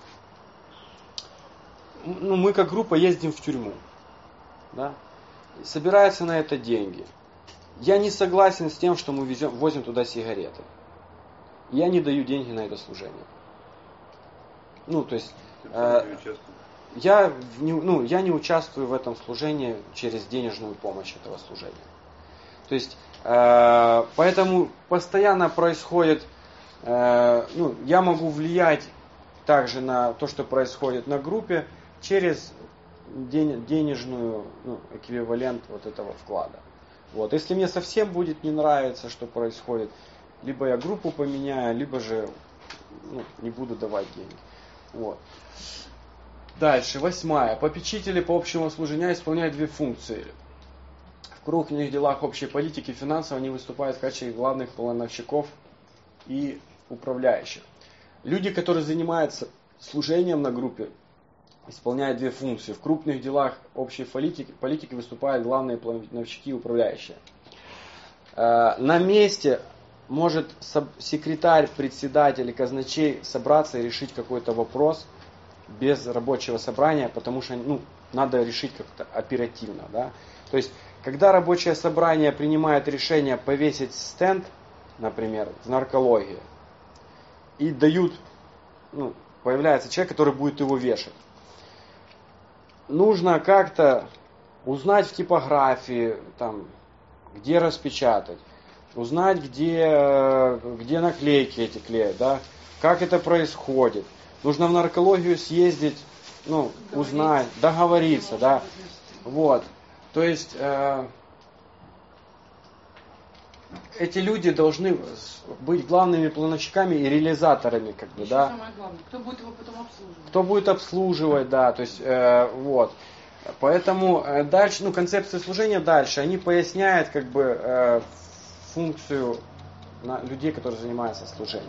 ну, мы как группа ездим в тюрьму, да? Собираются на это деньги. Я не согласен с тем, что мы везем, возим туда сигареты. Я не даю деньги на это служение. Ну, то есть, э, я, не, ну, я не участвую в этом служении через денежную помощь этого служения. То есть, э, поэтому постоянно происходит, э, ну, я могу влиять также на то, что происходит на группе, через день, денежную, ну, эквивалент вот этого вклада. Вот. Если мне совсем будет не нравиться, что происходит, либо я группу поменяю, либо же, ну, не буду давать деньги. Вот. Дальше, восьмая. Попечители по общему служению исполняют две функции. В крупных делах общей политики и финансов они выступают в качестве главных плановщиков и управляющих. Люди, которые занимаются служением на группе, исполняют две функции. В крупных делах общей политики, политики выступают главные плановщики и управляющие. На месте может секретарь, председатель, казначей собраться и решить какой-то вопрос без рабочего собрания, потому что, ну, надо решить как-то оперативно. Да? То есть, когда рабочее собрание принимает решение повесить стенд, например, в наркологии, и дают, ну, появляется человек, который будет его вешать, нужно как-то узнать в типографии, там, где распечатать, узнать, где, где наклейки эти клеят, да, как это происходит. Нужно в наркологию съездить, ну, узнать, договориться, да. Вот. То есть э, эти люди должны быть главными плановщиками и реализаторами, как бы, да. Самое главное, кто будет его потом обслуживать? Кто будет обслуживать, да, то есть, э, вот. Поэтому э, дальше, ну, концепция служения дальше, они поясняют, как бы, э, функцию на людей, которые занимаются служением.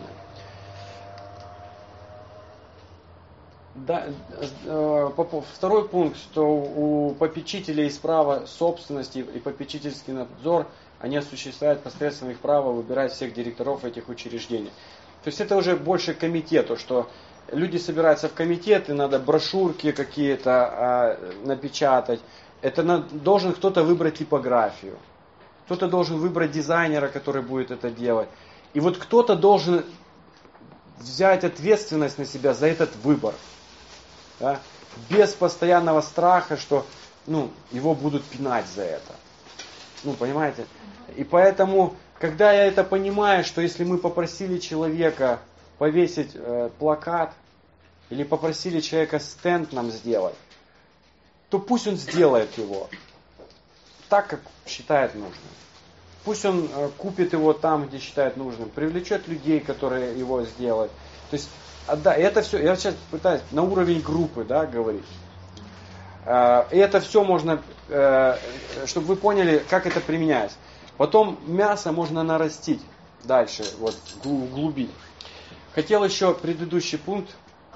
Да, э, второй пункт, что у попечителей есть право собственности и попечительский надзор, они осуществляют посредством их права выбирать всех директоров этих учреждений. То есть это уже больше к комитету, что люди собираются в комитет, и надо брошюрки какие-то э, напечатать. Это на, должен кто-то выбрать типографию. Кто-то должен выбрать дизайнера, который будет это делать. И вот кто-то должен взять ответственность на себя за этот выбор. Да? Без постоянного страха, что, ну, его будут пинать за это. Ну, понимаете? И поэтому, когда я это понимаю, что если мы попросили человека повесить э, плакат, или попросили человека стенд нам сделать, то пусть он сделает его так, как считает нужным. Пусть он э, купит его там, где считает нужным, привлечет людей, которые его сделают. То есть, а, да, это все, я сейчас пытаюсь на уровень группы, да, говорить. Э, и это все можно, э, чтобы вы поняли, как это применяется. Потом мясо можно нарастить дальше, вот, углубить. Хотел еще предыдущий пункт.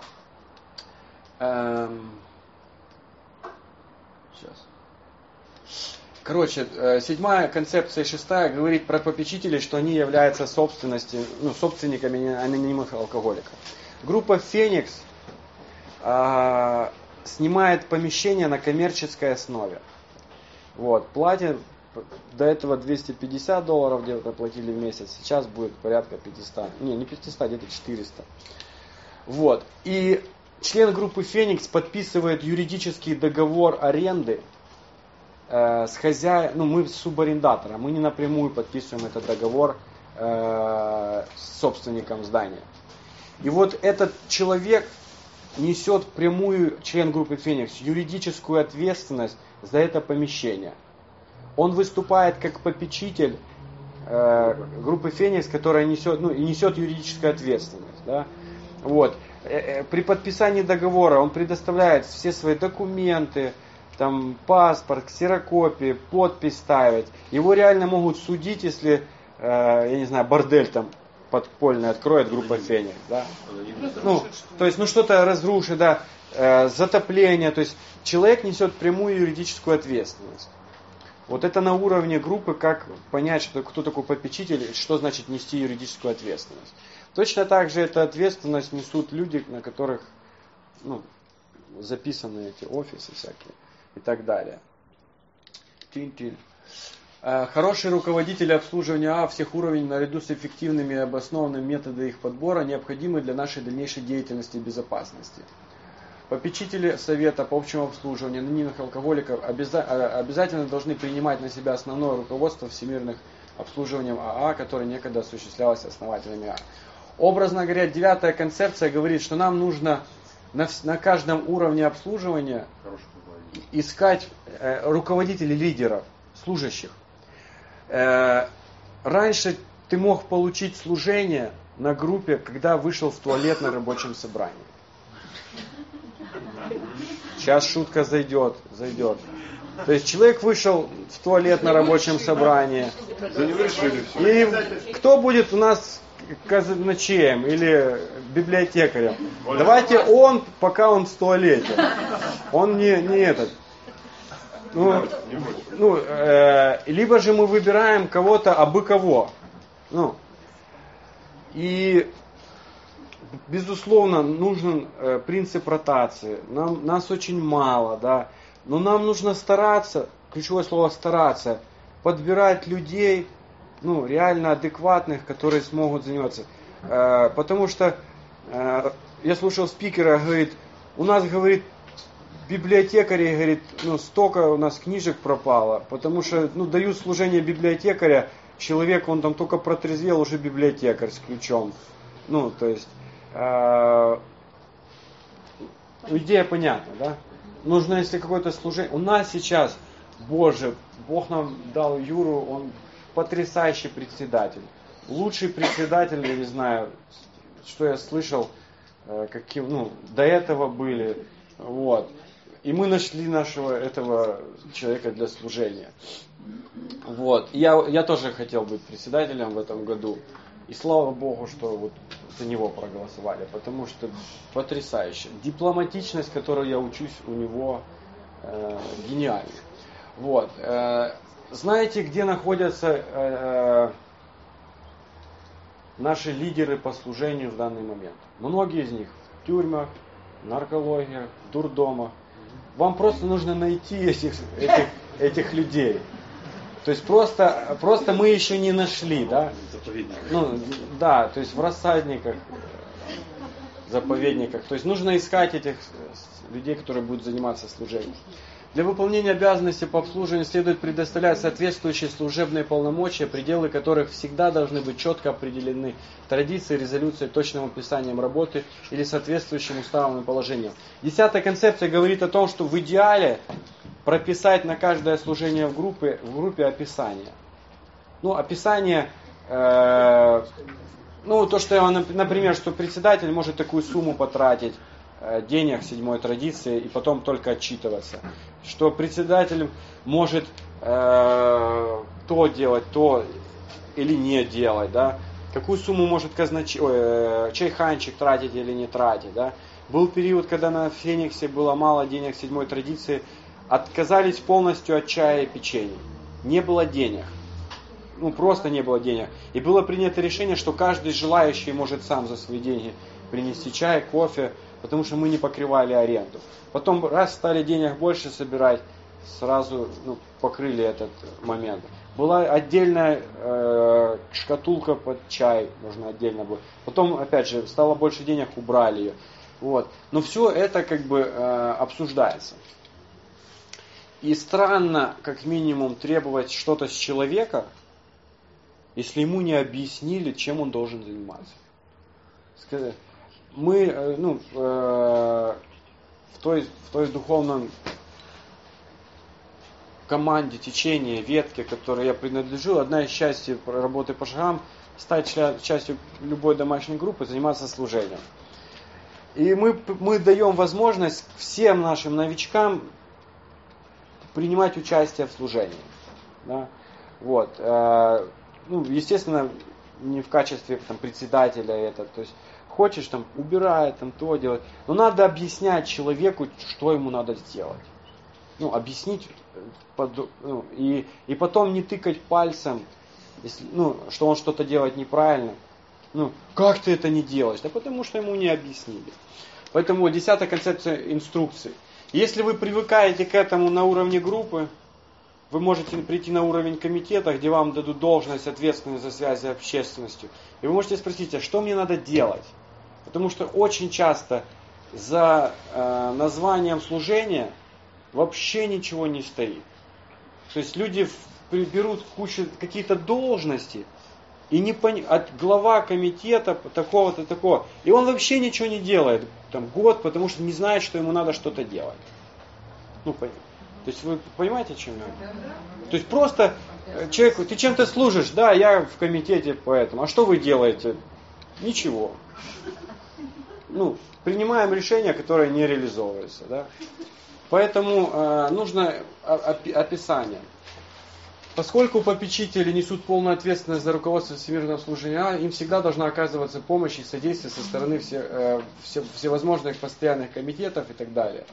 Эм, сейчас. Короче, седьмая концепция, шестая говорит про попечителей, что они являются собственностью, ну, собственниками анонимных алкоголиков. Группа Феникс э, снимает помещение на коммерческой основе. Вот, платит до этого двести пятьдесят долларов где-то платили в месяц, сейчас будет порядка пятьсот, не, не пятьсот, где-то четыреста. Вот, и член группы Феникс подписывает юридический договор аренды э, с хозяином, ну, мы субарендатором, мы не напрямую подписываем этот договор э, с собственником здания. И вот этот человек несет прямую, член группы Феникс, юридическую ответственность за это помещение. Он выступает как попечитель э, группы Феникс, которая несет, ну, и несет юридическую ответственность. Да? Вот. Э, э, при подписании договора он предоставляет все свои документы, там, паспорт, ксерокопии, подпись ставить. Его реально могут судить, если, э, я не знаю, бордель там подпольный откроет группа Феникс. Да? Ну, то есть, ну, что-то разрушит, да, э, затопление. То есть человек несет прямую юридическую ответственность. Вот это на уровне группы, как понять, что, кто такой попечитель, что значит нести юридическую ответственность. Точно так же эту ответственность несут люди, на которых ну, записаны эти офисы всякие и так далее. Тин-тин. Хороший руководитель обслуживания А всех уровней наряду с эффективными и обоснованными методами их подбора необходимы для нашей дальнейшей деятельности и безопасности. Попечители совета по общему обслуживанию анонимных алкоголиков обязательно должны принимать на себя основное руководство всемирных обслуживанием АА, которое некогда осуществлялось основателями АА. Образно говоря, девятая концепция говорит, что нам нужно на, на каждом уровне обслуживания искать э, руководителей, лидеров, служащих. Э, раньше ты мог получить служение на группе, когда вышел в туалет на рабочем собрании. Сейчас шутка зайдет, зайдет. То есть человек вышел в туалет на рабочем собрании. И кто будет у нас казначеем или библиотекарем? Давайте он, пока он в туалете. Он не, не этот. Ну, ну, э, либо же мы выбираем кого-то абы кого. Ну, и безусловно, нужен э, принцип ротации. Нам, нас очень мало, да. Но нам нужно стараться, ключевое слово стараться, подбирать людей, ну, реально адекватных, которые смогут заниматься. Э, потому что э, я слушал спикера, говорит, у нас, говорит, библиотекарей, говорит, ну, столько у нас книжек пропало, потому что, ну, дают служение библиотекаря, человек, он там только протрезвел, уже библиотекарь с ключом. Ну, то есть, э, идея понятна, да? Нужно, если какое-то служение... У нас сейчас, Боже, Бог нам дал Юру, он потрясающий председатель. Лучший председатель, я не знаю, что я слышал, каким, ну, до этого были. Вот. И мы нашли нашего этого человека для служения. Вот. Я, я тоже хотел быть председателем в этом году. И слава Богу, что вот за него проголосовали, потому что потрясающе. Дипломатичность, которую я учусь у него, э, гениальна. Вот. Э, знаете, где находятся э, наши лидеры по служению в данный момент? Многие из них в тюрьмах, наркологиях, дурдомах. Вам просто нужно найти этих, этих, этих людей. То есть просто, просто мы еще не нашли, да? Ну, да, то есть в рассадниках, заповедниках. То есть нужно искать этих людей, которые будут заниматься служением. Для выполнения обязанностей по обслуживанию следует предоставлять соответствующие служебные полномочия, пределы которых всегда должны быть четко определены традицией, резолюцией, точным описанием работы или соответствующим уставам и положениям. Десятая концепция говорит о том, что в идеале прописать на каждое служение в группе, в группе описание. Ну, описание, э, ну, то, что, например, что председатель может такую сумму потратить э, денег седьмой традиции и потом только отчитываться. Что председатель может э, то делать, то или не делать, да. Какую сумму может казнач... э, чайханчик тратить или не тратить, да. Был период, когда на Фениксе было мало денег седьмой традиции, отказались полностью от чая и печенья. Не было денег. Ну, просто не было денег. И было принято решение, что каждый желающий может сам за свои деньги принести чай, кофе, потому что мы не покрывали аренду. Потом, раз стали денег больше собирать, сразу ну, покрыли этот момент. Была отдельная э, шкатулка под чай, можно отдельно было. Потом, опять же, стало больше денег, убрали ее. Вот. Но все это как бы э, обсуждается. И странно, как минимум, требовать что-то с человека, если ему не объяснили, чем он должен заниматься. Мы, ну, в той, в той духовном команде, течении, ветке, которой я принадлежу, одна из частей работы по шагам – стать частью любой домашней группы, заниматься служением. И мы, мы даем возможность всем нашим новичкам принимать участие в служении. Да? Вот. Ну, естественно, не в качестве там, председателя это. То есть хочешь там убирать, там, то делать. Но надо объяснять человеку, что ему надо сделать. ну, объяснить, под, ну, и, и потом не тыкать пальцем, если, ну, что он что-то делает неправильно. Ну, как ты это не делаешь? Да потому что ему не объяснили. Поэтому вот десятая концепция инструкций. Если вы привыкаете к этому на уровне группы, вы можете прийти на уровень комитета, где вам дадут должность, ответственность за связи с общественностью. И вы можете спросить, а что мне надо делать? Потому что очень часто за э, названием служения вообще ничего не стоит. То есть люди берут кучу какие-то должности, и не пон... от глава комитета такого-то такого. И он вообще ничего не делает там, год, потому что не знает, что ему надо что-то делать. Ну, пон... То есть вы понимаете, о чем я? То есть просто человеку, ты чем-то служишь, да, я в комитете поэтому. А что вы делаете? Ничего. Ну, принимаем решения, которые не реализовываются, да. Поэтому э, нужно описание. Поскольку попечители несут полную ответственность за руководство всемирного служения, им всегда должна оказываться помощь и содействие со стороны все, э, все, всевозможных постоянных комитетов и так далее.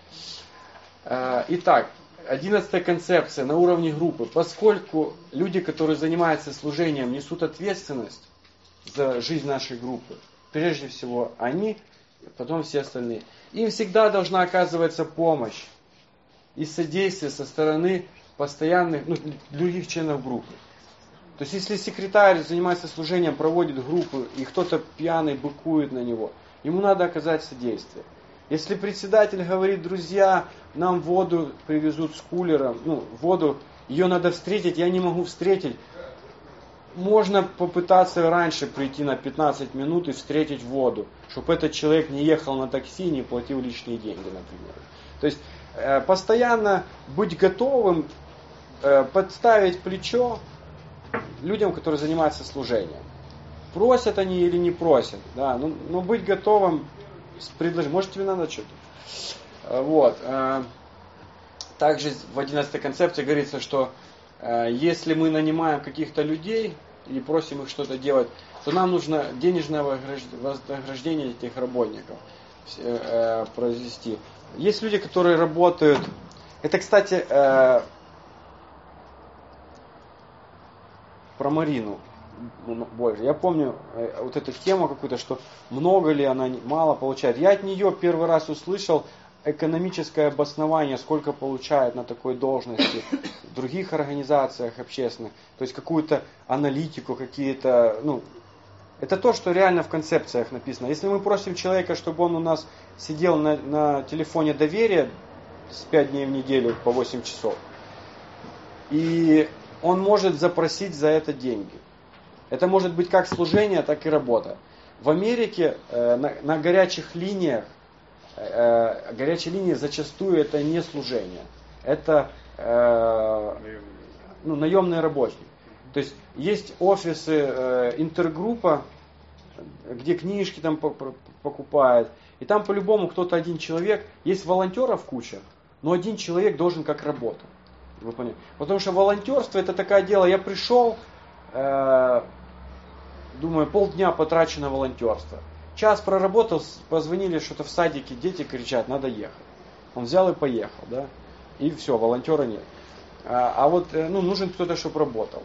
Э, итак, одиннадцатая концепция на уровне группы. Поскольку люди, которые занимаются служением, несут ответственность за жизнь нашей группы, прежде всего они, потом все остальные, им всегда должна оказываться помощь и содействие со стороны постоянных, ну, других членов группы. То есть, если секретарь занимается служением, проводит группу, и кто-то пьяный быкует на него, ему надо оказать содействие. Если председатель говорит, друзья, нам воду привезут с кулером, ну, воду, ее надо встретить, я не могу встретить, можно попытаться раньше прийти на пятнадцать минут и встретить воду, чтобы этот человек не ехал на такси и не платил лишние деньги, например. То есть, э, постоянно быть готовым подставить плечо людям, которые занимаются служением. Просят они или не просят, да, но, но быть готовым с предложением. Может, тебе надо что-то? Вот. Также в одиннадцатой концепции говорится, что если мы нанимаем каких-то людей и просим их что-то делать, то нам нужно денежное вознаграждение этих работников произвести. Есть люди, которые работают. Это, кстати, про Марину больше. Я помню э, вот эту тему какую-то, что много ли она, мало получает. Я от нее первый раз услышал экономическое обоснование, сколько получает на такой должности в других организациях общественных. То есть какую-то аналитику, какие-то, ну, это то, что реально в концепциях написано. Если мы просим человека, чтобы он у нас сидел на, на телефоне доверия с пять дней в неделю по восемь часов, и он может запросить за это деньги. Это может быть как служение, так и работа. В Америке э, на, на горячих линиях, э, горячие линии зачастую это не служение. Это э, ну, наемные работники. То есть есть офисы э, интергруппа, где книжки там покупают. И там по-любому кто-то один человек, есть волонтеров куча, но один человек должен как работа. Вы понимаете? Потому что волонтерство это такое дело, я пришел, э, думаю, полдня потрачу на волонтерство. Час проработал, позвонили, что-то в садике, дети кричат, надо ехать. Он взял и поехал, да? И все, волонтера нет. А, а вот ну, нужен кто-то, чтобы работал.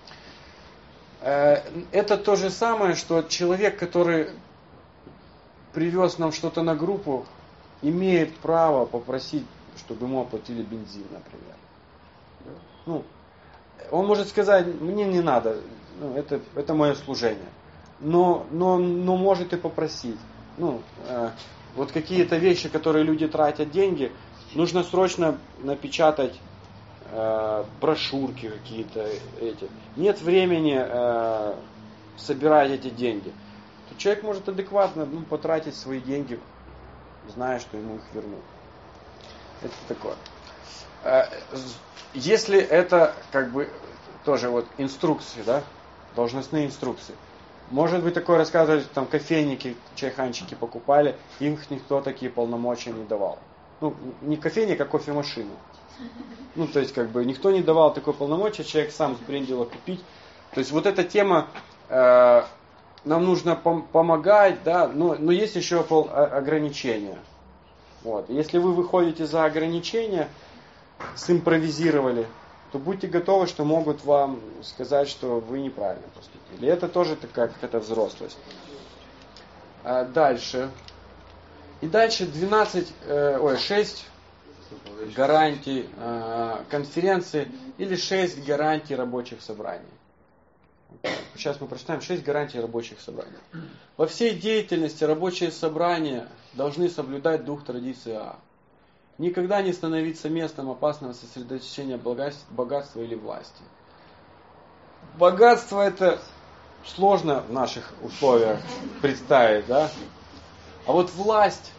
Э, это то же самое, что человек, который привез нам что-то на группу, имеет право попросить, чтобы ему оплатили бензин, например. Ну, он может сказать, мне не надо, ну, это, это мое служение. Но, но, но может и попросить. Ну, э, вот какие-то вещи, которые люди тратят деньги, нужно срочно напечатать э, брошюрки какие-то эти. Нет времени э, собирать эти деньги. То человек может адекватно ну, потратить свои деньги, зная, что ему их вернут. Это такое. Э, Если это как бы тоже вот инструкции, да, должностные инструкции. Может быть такое рассказывать, там кофейники, чайханчики покупали, их никто такие полномочия не давал. Ну, не кофейник, а кофемашину. Ну, то есть, как бы, никто не давал такое полномочия, человек сам сбрендил купить. То есть, вот эта тема, э, нам нужно пом- помогать, да, но, но есть еще пол- ограничения. Вот. Если вы выходите за ограничения, симпровизировали, то будьте готовы, что могут вам сказать, что вы неправильно поступили. И это тоже такая какая-то взрослость. А дальше. И дальше двенадцать, э, ой, шесть гарантий э, конференции или шесть гарантий рабочих собраний. Сейчас мы прочитаем шесть гарантий рабочих собраний. Во всей деятельности рабочие собрания должны соблюдать дух традиции А. Никогда не становиться местом опасного сосредоточения богатства или власти. Богатство это сложно в наших условиях представить, да? А вот власть,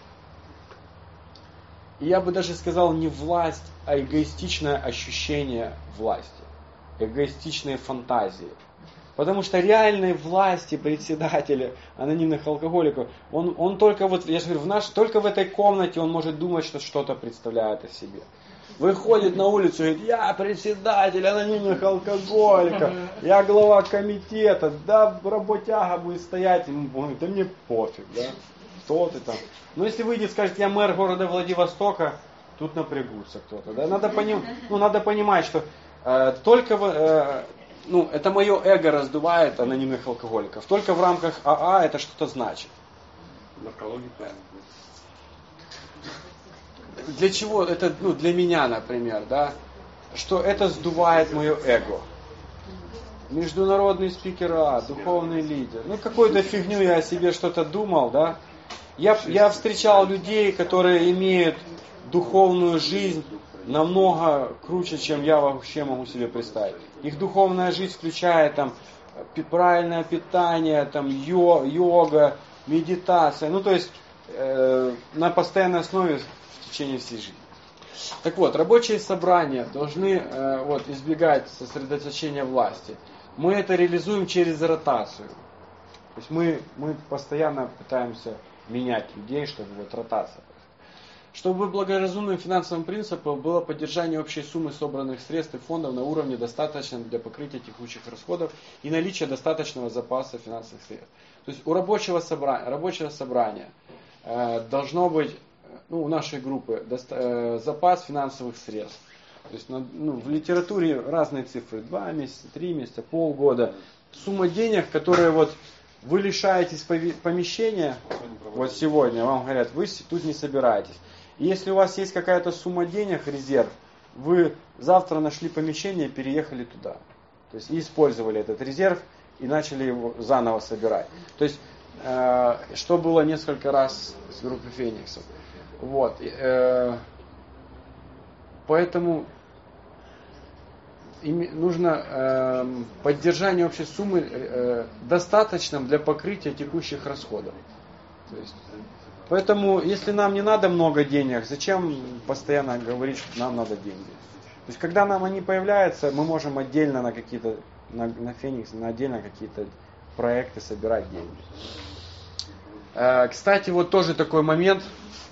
я бы даже сказал не власть, а эгоистичное ощущение власти, эгоистичные фантазии. Потому что реальной власти председателя анонимных алкоголиков, он, он только вот, я же говорю, в наш, только в этой комнате он может думать, что что-то представляет о себе. Выходит на улицу и говорит, я председатель анонимных алкоголиков, я глава комитета, да работяга будет стоять, ему говорит, да мне пофиг, да, кто ты там. Но если выйдет и скажет, я мэр города Владивостока, тут напрягутся кто-то, да, надо, поним, ну, надо понимать, что э, только в... Э, Ну, это мое эго раздувает анонимных алкоголиков. Только в рамках АА это что-то значит. Для чего? Это, ну, для меня, например, да, что это сдувает мое эго. Международный спикер АА, духовный лидер. Ну, какую-то фигню я о себе что-то думал, да. Я, я встречал людей, которые имеют духовную жизнь намного круче, чем я вообще могу себе представить. Их духовная жизнь включает там правильное питание, там йо, йога, медитация. Ну, то есть э, на постоянной основе в течение всей жизни. Так вот, рабочие собрания должны э, вот, избегать сосредоточения власти. Мы это реализуем через ротацию. То есть мы, мы постоянно пытаемся менять людей, чтобы вот ротация. Чтобы благоразумным финансовым принципом было поддержание общей суммы собранных средств и фондов на уровне, достаточном для покрытия текущих расходов и наличия достаточного запаса финансовых средств. То есть у рабочего собрания, рабочего собрания э, должно быть, ну, у нашей группы доста, э, запас финансовых средств. То есть ну, в литературе разные цифры, два месяца, три месяца, полгода. Сумма денег, которые вот вы лишаетесь помещения, вот сегодня вам говорят, вы тут не собираетесь. И если у вас есть какая-то сумма денег, резерв, вы завтра нашли помещение и переехали туда. То есть и использовали этот резерв и начали его заново собирать. То есть, э, что было несколько раз с группой Фениксов. Вот. Э, поэтому нужно э, поддержание общей суммы э, достаточным для покрытия текущих расходов. То есть, поэтому, если нам не надо много денег, зачем постоянно говорить, что нам надо деньги? То есть, когда нам они появляются, мы можем отдельно на какие-то, на, на Феникс, на отдельно какие-то проекты собирать деньги. Э, кстати, вот тоже такой момент.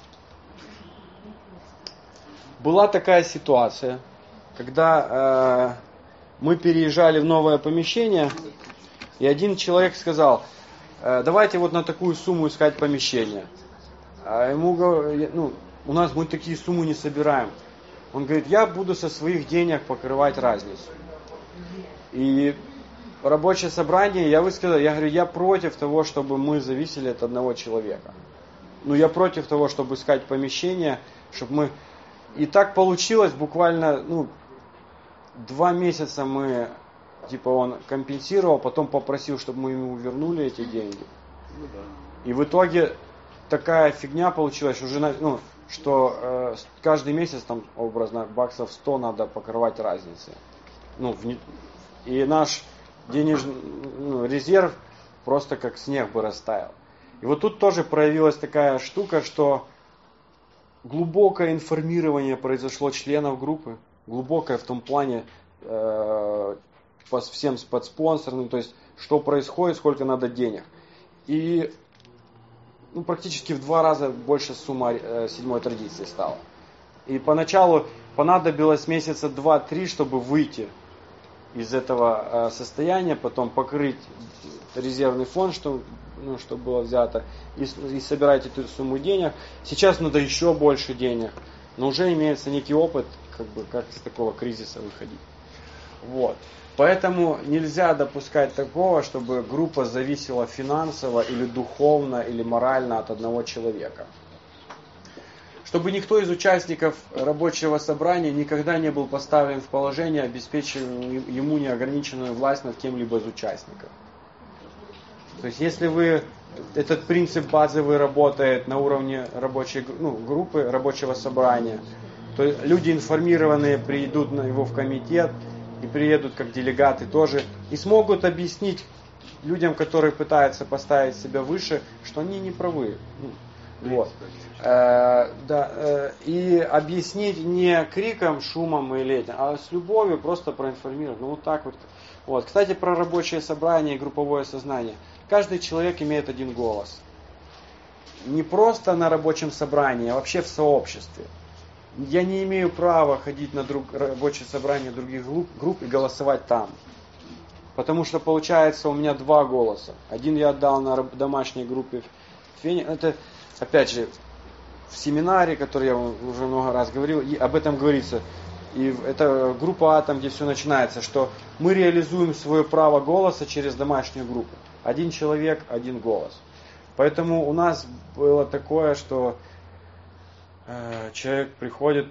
Была такая ситуация, когда э, мы переезжали в новое помещение, и один человек сказал, э, давайте вот на такую сумму искать помещение. А ему говорят, ну, у нас мы такие суммы не собираем. Он говорит, я буду со своих денег покрывать разницу. И рабочее собрание, я высказал, я говорю, я против того, чтобы мы зависели от одного человека. Ну, я против того, чтобы искать помещение, чтобы мы... И так получилось, буквально, ну, два месяца мы, типа, он компенсировал, потом попросил, чтобы мы ему вернули эти деньги. И в итоге такая фигня получилась, уже, ну, что э, каждый месяц, там, образно, баксов сто надо покрывать разницы. Ну, в, и наш денежный, ну, резерв просто как снег бы растаял. И вот тут тоже проявилась такая штука, что глубокое информирование произошло членов группы, глубокое в том плане э, по всем подспонсорным, то есть что происходит, сколько надо денег. И ну, практически в два раза больше сумма э, седьмой традиции стала. И поначалу понадобилось месяца два-три, чтобы выйти из этого э, состояния, потом покрыть резервный фонд, что, ну, что было взято, и, и собирать эту сумму денег. Сейчас надо еще больше денег, но уже имеется некий опыт, как бы, как из такого кризиса выходить. Вот. Поэтому нельзя допускать такого, чтобы группа зависела финансово или духовно или морально от одного человека. Чтобы никто из участников рабочего собрания никогда не был поставлен в положение, обеспечивая ему неограниченную власть над кем-либо из участников. То есть, если вы, этот принцип базовый работает на уровне рабочей, ну, группы, рабочего собрания, то люди информированные придут на его в комитет и приедут как делегаты тоже и смогут объяснить людям, которые пытаются поставить себя выше, что они не правы. Вот. Э, да, э, и объяснить не криком, шумом или этим, а с любовью просто проинформировать. Ну вот так вот. Вот. Кстати, про рабочее собрание и групповое сознание. Каждый человек имеет один голос. Не просто на рабочем собрании, а вообще в сообществе. Я не имею права ходить на друг, рабочее собрание других групп, групп и голосовать там. Потому что получается у меня два голоса. Один я отдал на домашней группе Феникс. Это, опять же, в семинаре, который я уже много раз говорил, и об этом говорится. И это группа А, там, где все начинается, что мы реализуем свое право голоса через домашнюю группу. Один человек, один голос. Поэтому у нас было такое, что э, человек приходит,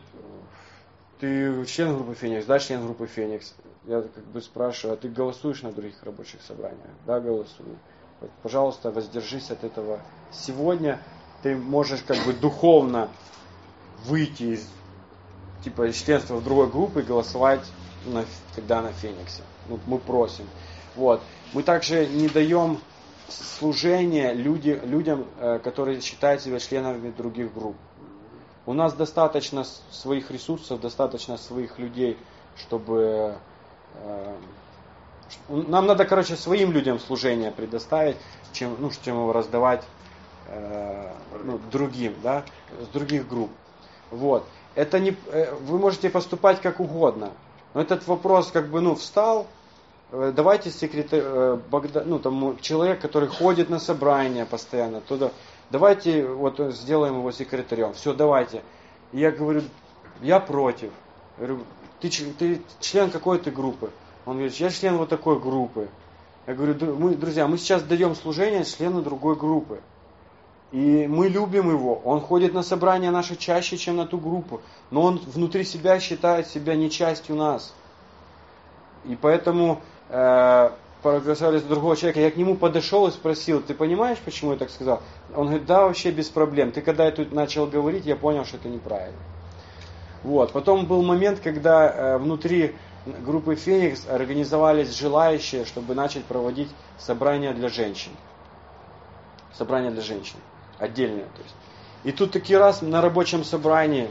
ты член группы Феникс, да, член группы Феникс. Я как бы спрашиваю, а ты голосуешь на других рабочих собраниях? Да, голосую. Пожалуйста, воздержись от этого. Сегодня ты можешь как бы духовно выйти из типа членства в другой группе и голосовать на, когда на Фениксе. Ну, мы просим. Вот. Мы также не даем служения люди, людям, которые считают себя членами других групп. У нас достаточно своих ресурсов, достаточно своих людей, чтобы... Э, нам надо, короче, своим людям служение предоставить, чем, ну, чем его раздавать э, ну, другим, да, с других групп. Вот. Это не, вы можете поступать как угодно. Но этот вопрос как бы, ну, встал. Давайте секретарь, ну, там, человек, который ходит на собрания постоянно, туда, давайте вот сделаем его секретарем. Все, давайте. И я говорю, я против. Я говорю, ты, ты член какой-то группы? Он говорит, я член вот такой группы. Я говорю, мы, друзья, мы сейчас даем служение члену другой группы. И мы любим его. Он ходит на собрания наши чаще, чем на ту группу. Но он внутри себя считает себя не частью нас. И поэтому э, проголосовали за другого человека. Я к нему подошел и спросил, ты понимаешь, почему я так сказал? Он говорит, да, вообще без проблем. Ты когда я тут начал говорить, я понял, что это неправильно. Вот. Потом был момент, когда э, внутри группы Феникс организовались желающие, чтобы начать проводить собрания для женщин. Собрания для женщин. Отдельные. То есть. И тут таки раз на рабочем собрании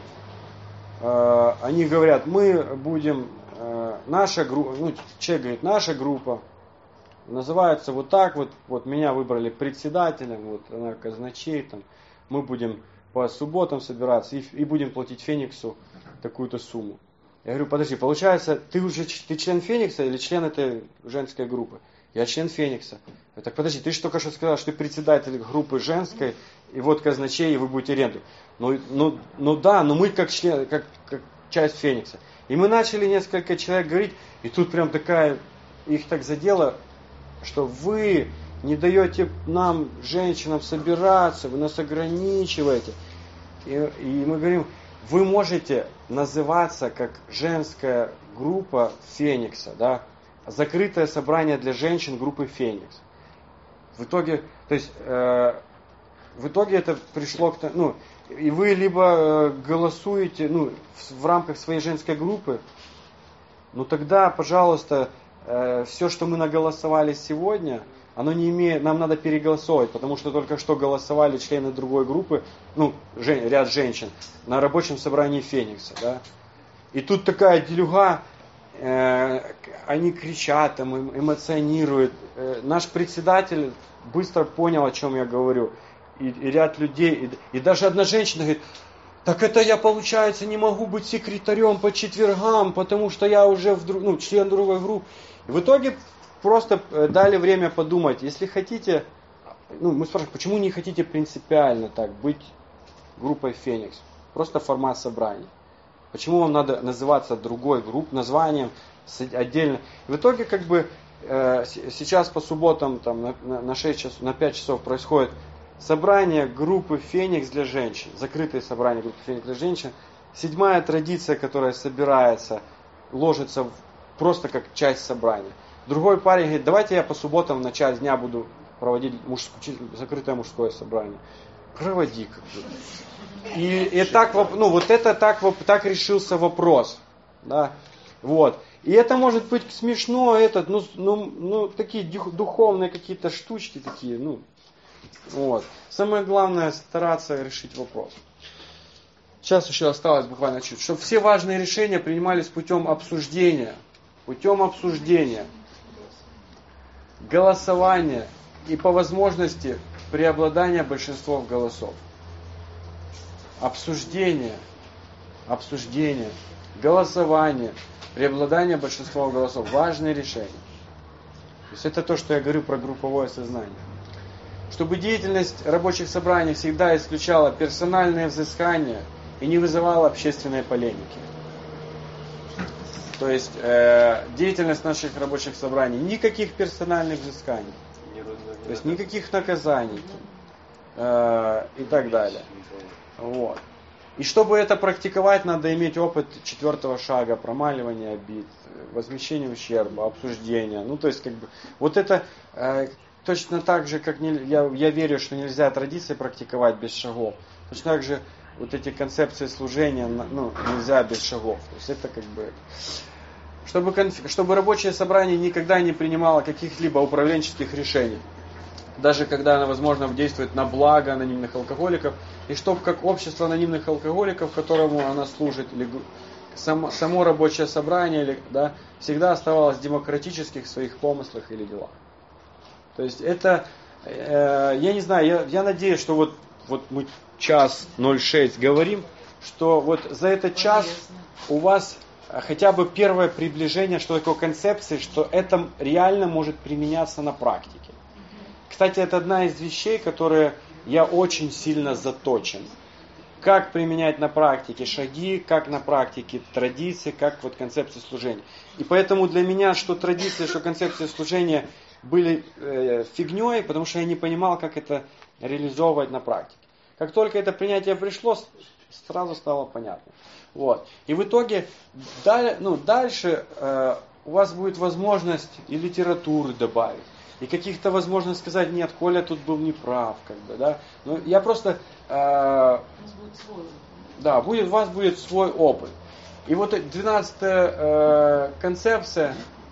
э, они говорят, мы будем, э, наша группа, ну, человек говорит, наша группа называется вот так, вот, вот меня выбрали председателем, вот она казначей, там, мы будем по субботам собираться и, и будем платить Фениксу такую-то сумму. Я говорю, подожди, получается, ты уже ты член Феникса или член этой женской группы? Я член Феникса. Я так, подожди, ты же только что сказал, что ты председатель группы женской, и вот казначей, и вы будете ренту. Ну, ну, ну да, но мы как член, как, как часть Феникса. И мы начали несколько человек говорить, и тут прям такая, их так задело, что вы не даете нам, женщинам, собираться, вы нас ограничиваете. И, и мы говорим, вы можете называться как женская группа Феникса, да, закрытое собрание для женщин группы Феникс. В итоге, то есть, э, в итоге это пришло к, ну, и вы либо голосуете, ну, в, в рамках своей женской группы, ну тогда, пожалуйста, э, все, что мы наголосовали сегодня, оно не имеет, нам надо переголосовывать, потому что только что голосовали члены другой группы, ну, жен, ряд женщин, на рабочем собрании Феникса, да. И тут такая делюга, э, они кричат, там, эмоционируют. Э, наш председатель быстро понял, о чем я говорю. И, и ряд людей, и, и даже одна женщина говорит, так это я, получается, не могу быть секретарем по четвергам, потому что я уже в, ну, член другой группы. И в итоге просто дали время подумать, если хотите, ну, мы спрашиваем, почему не хотите принципиально так быть группой Феникс? Просто формат собраний. Почему вам надо называться другой групп, названием отдельно? В итоге, как бы, э, сейчас по субботам там, на, на шесть часов, на пять часов происходит собрание группы «Феникс» для женщин. Закрытое собрание группы «Феникс» для женщин. Седьмая традиция, которая собирается, ложится в, просто как часть собрания. Другой парень говорит, давайте я по субботам на час дня буду проводить мужское, закрытое мужское собрание. Проводи как бы. И, и так, ну вот это так, так решился вопрос. Да? Вот. И это может быть смешно, этот, ну, ну, ну такие духовные какие-то штучки такие, ну. Вот. Самое главное стараться решить вопрос. Сейчас еще осталось буквально чуть, чтобы все важные решения принимались путем обсуждения, путем обсуждения, голосования и по возможности преобладания большинства голосов. Обсуждение, обсуждение, голосование, преобладание большинства голосов. Важные решения. То есть это то, что я говорю про групповое сознание. Чтобы деятельность рабочих собраний всегда исключала персональные взыскания и не вызывала общественной полемики. То есть э, деятельность наших рабочих собраний, никаких персональных взысканий, то есть никаких наказаний э, и так далее. Вот. И чтобы это практиковать, надо иметь опыт четвертого шага, промаливания обид, возмещения ущерба, обсуждения. Ну, то есть, как бы, вот это э, точно так же, как не, я, я верю, что нельзя традиции практиковать без шагов. Точно так же вот эти концепции служения, ну, нельзя без шагов. То есть это как бы... Чтобы, чтобы рабочее собрание никогда не принимало каких-либо управленческих решений, даже когда оно, возможно, действует на благо анонимных алкоголиков, и чтобы как общество анонимных алкоголиков, которому оно служит, или само, само рабочее собрание, или, да, всегда оставалось в демократических своих помыслах или делах. То есть это, э, я не знаю, я, я надеюсь, что вот, вот мы час ноль шесть говорим, что вот за этот час у вас хотя бы первое приближение, что такое концепции, что это реально может применяться на практике. Кстати, это одна из вещей, которые я очень сильно заточен. Как применять на практике шаги, как на практике традиции, как вот концепции служения. И поэтому для меня, что традиции, что концепции служения были э, фигней, потому что я не понимал, как это реализовывать на практике. Как только это принятие пришло, сразу стало понятно. Вот. И в итоге даль, ну, дальше э, у вас будет возможность и литературы добавить, и каких-то возможностей сказать, нет, Коля тут был неправ, как бы, да. Ну, я просто, э, да, будет, у вас будет свой опыт. И вот двенадцатая э, концепция,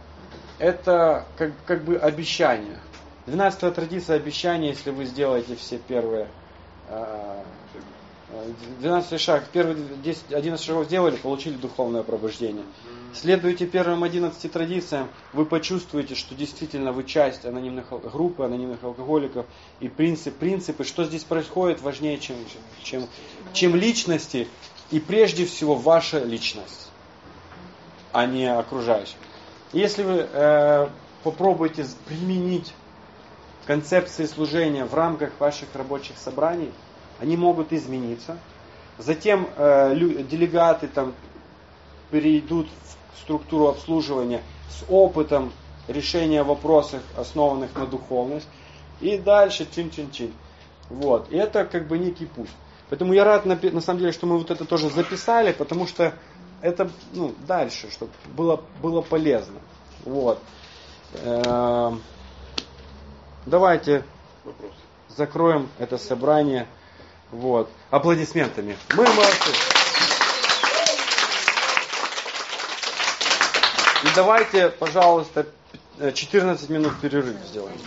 это как, как бы обещание. Двенадцатая традиция обещания, если вы сделаете все первые, э, двенадцатый шаг, первые десять, одиннадцать шагов сделали, получили духовное пробуждение. Следуйте первым одиннадцати традициям, вы почувствуете, что действительно вы часть анонимных группы, анонимных алкоголиков, и принцип, принципы, что здесь происходит, важнее, чем, чем, чем личности, и прежде всего ваша личность, а не окружающие. Если вы э, попробуете применить концепции служения в рамках ваших рабочих собраний, они могут измениться. Затем э, лю, делегаты там перейдут в структуру обслуживания с опытом решения вопросов, основанных на духовность. И дальше чин-чин-чин. Вот. И это как бы некий путь. Поэтому я рад, на, на самом деле, что мы вот это тоже записали, потому что это, ну, дальше, чтобы было, было полезно. Вот. Э-э- давайте Вопрос. закроем это собрание. Вот. Аплодисментами. Мы молодцы. И давайте, пожалуйста, четырнадцать минут перерыв сделаем.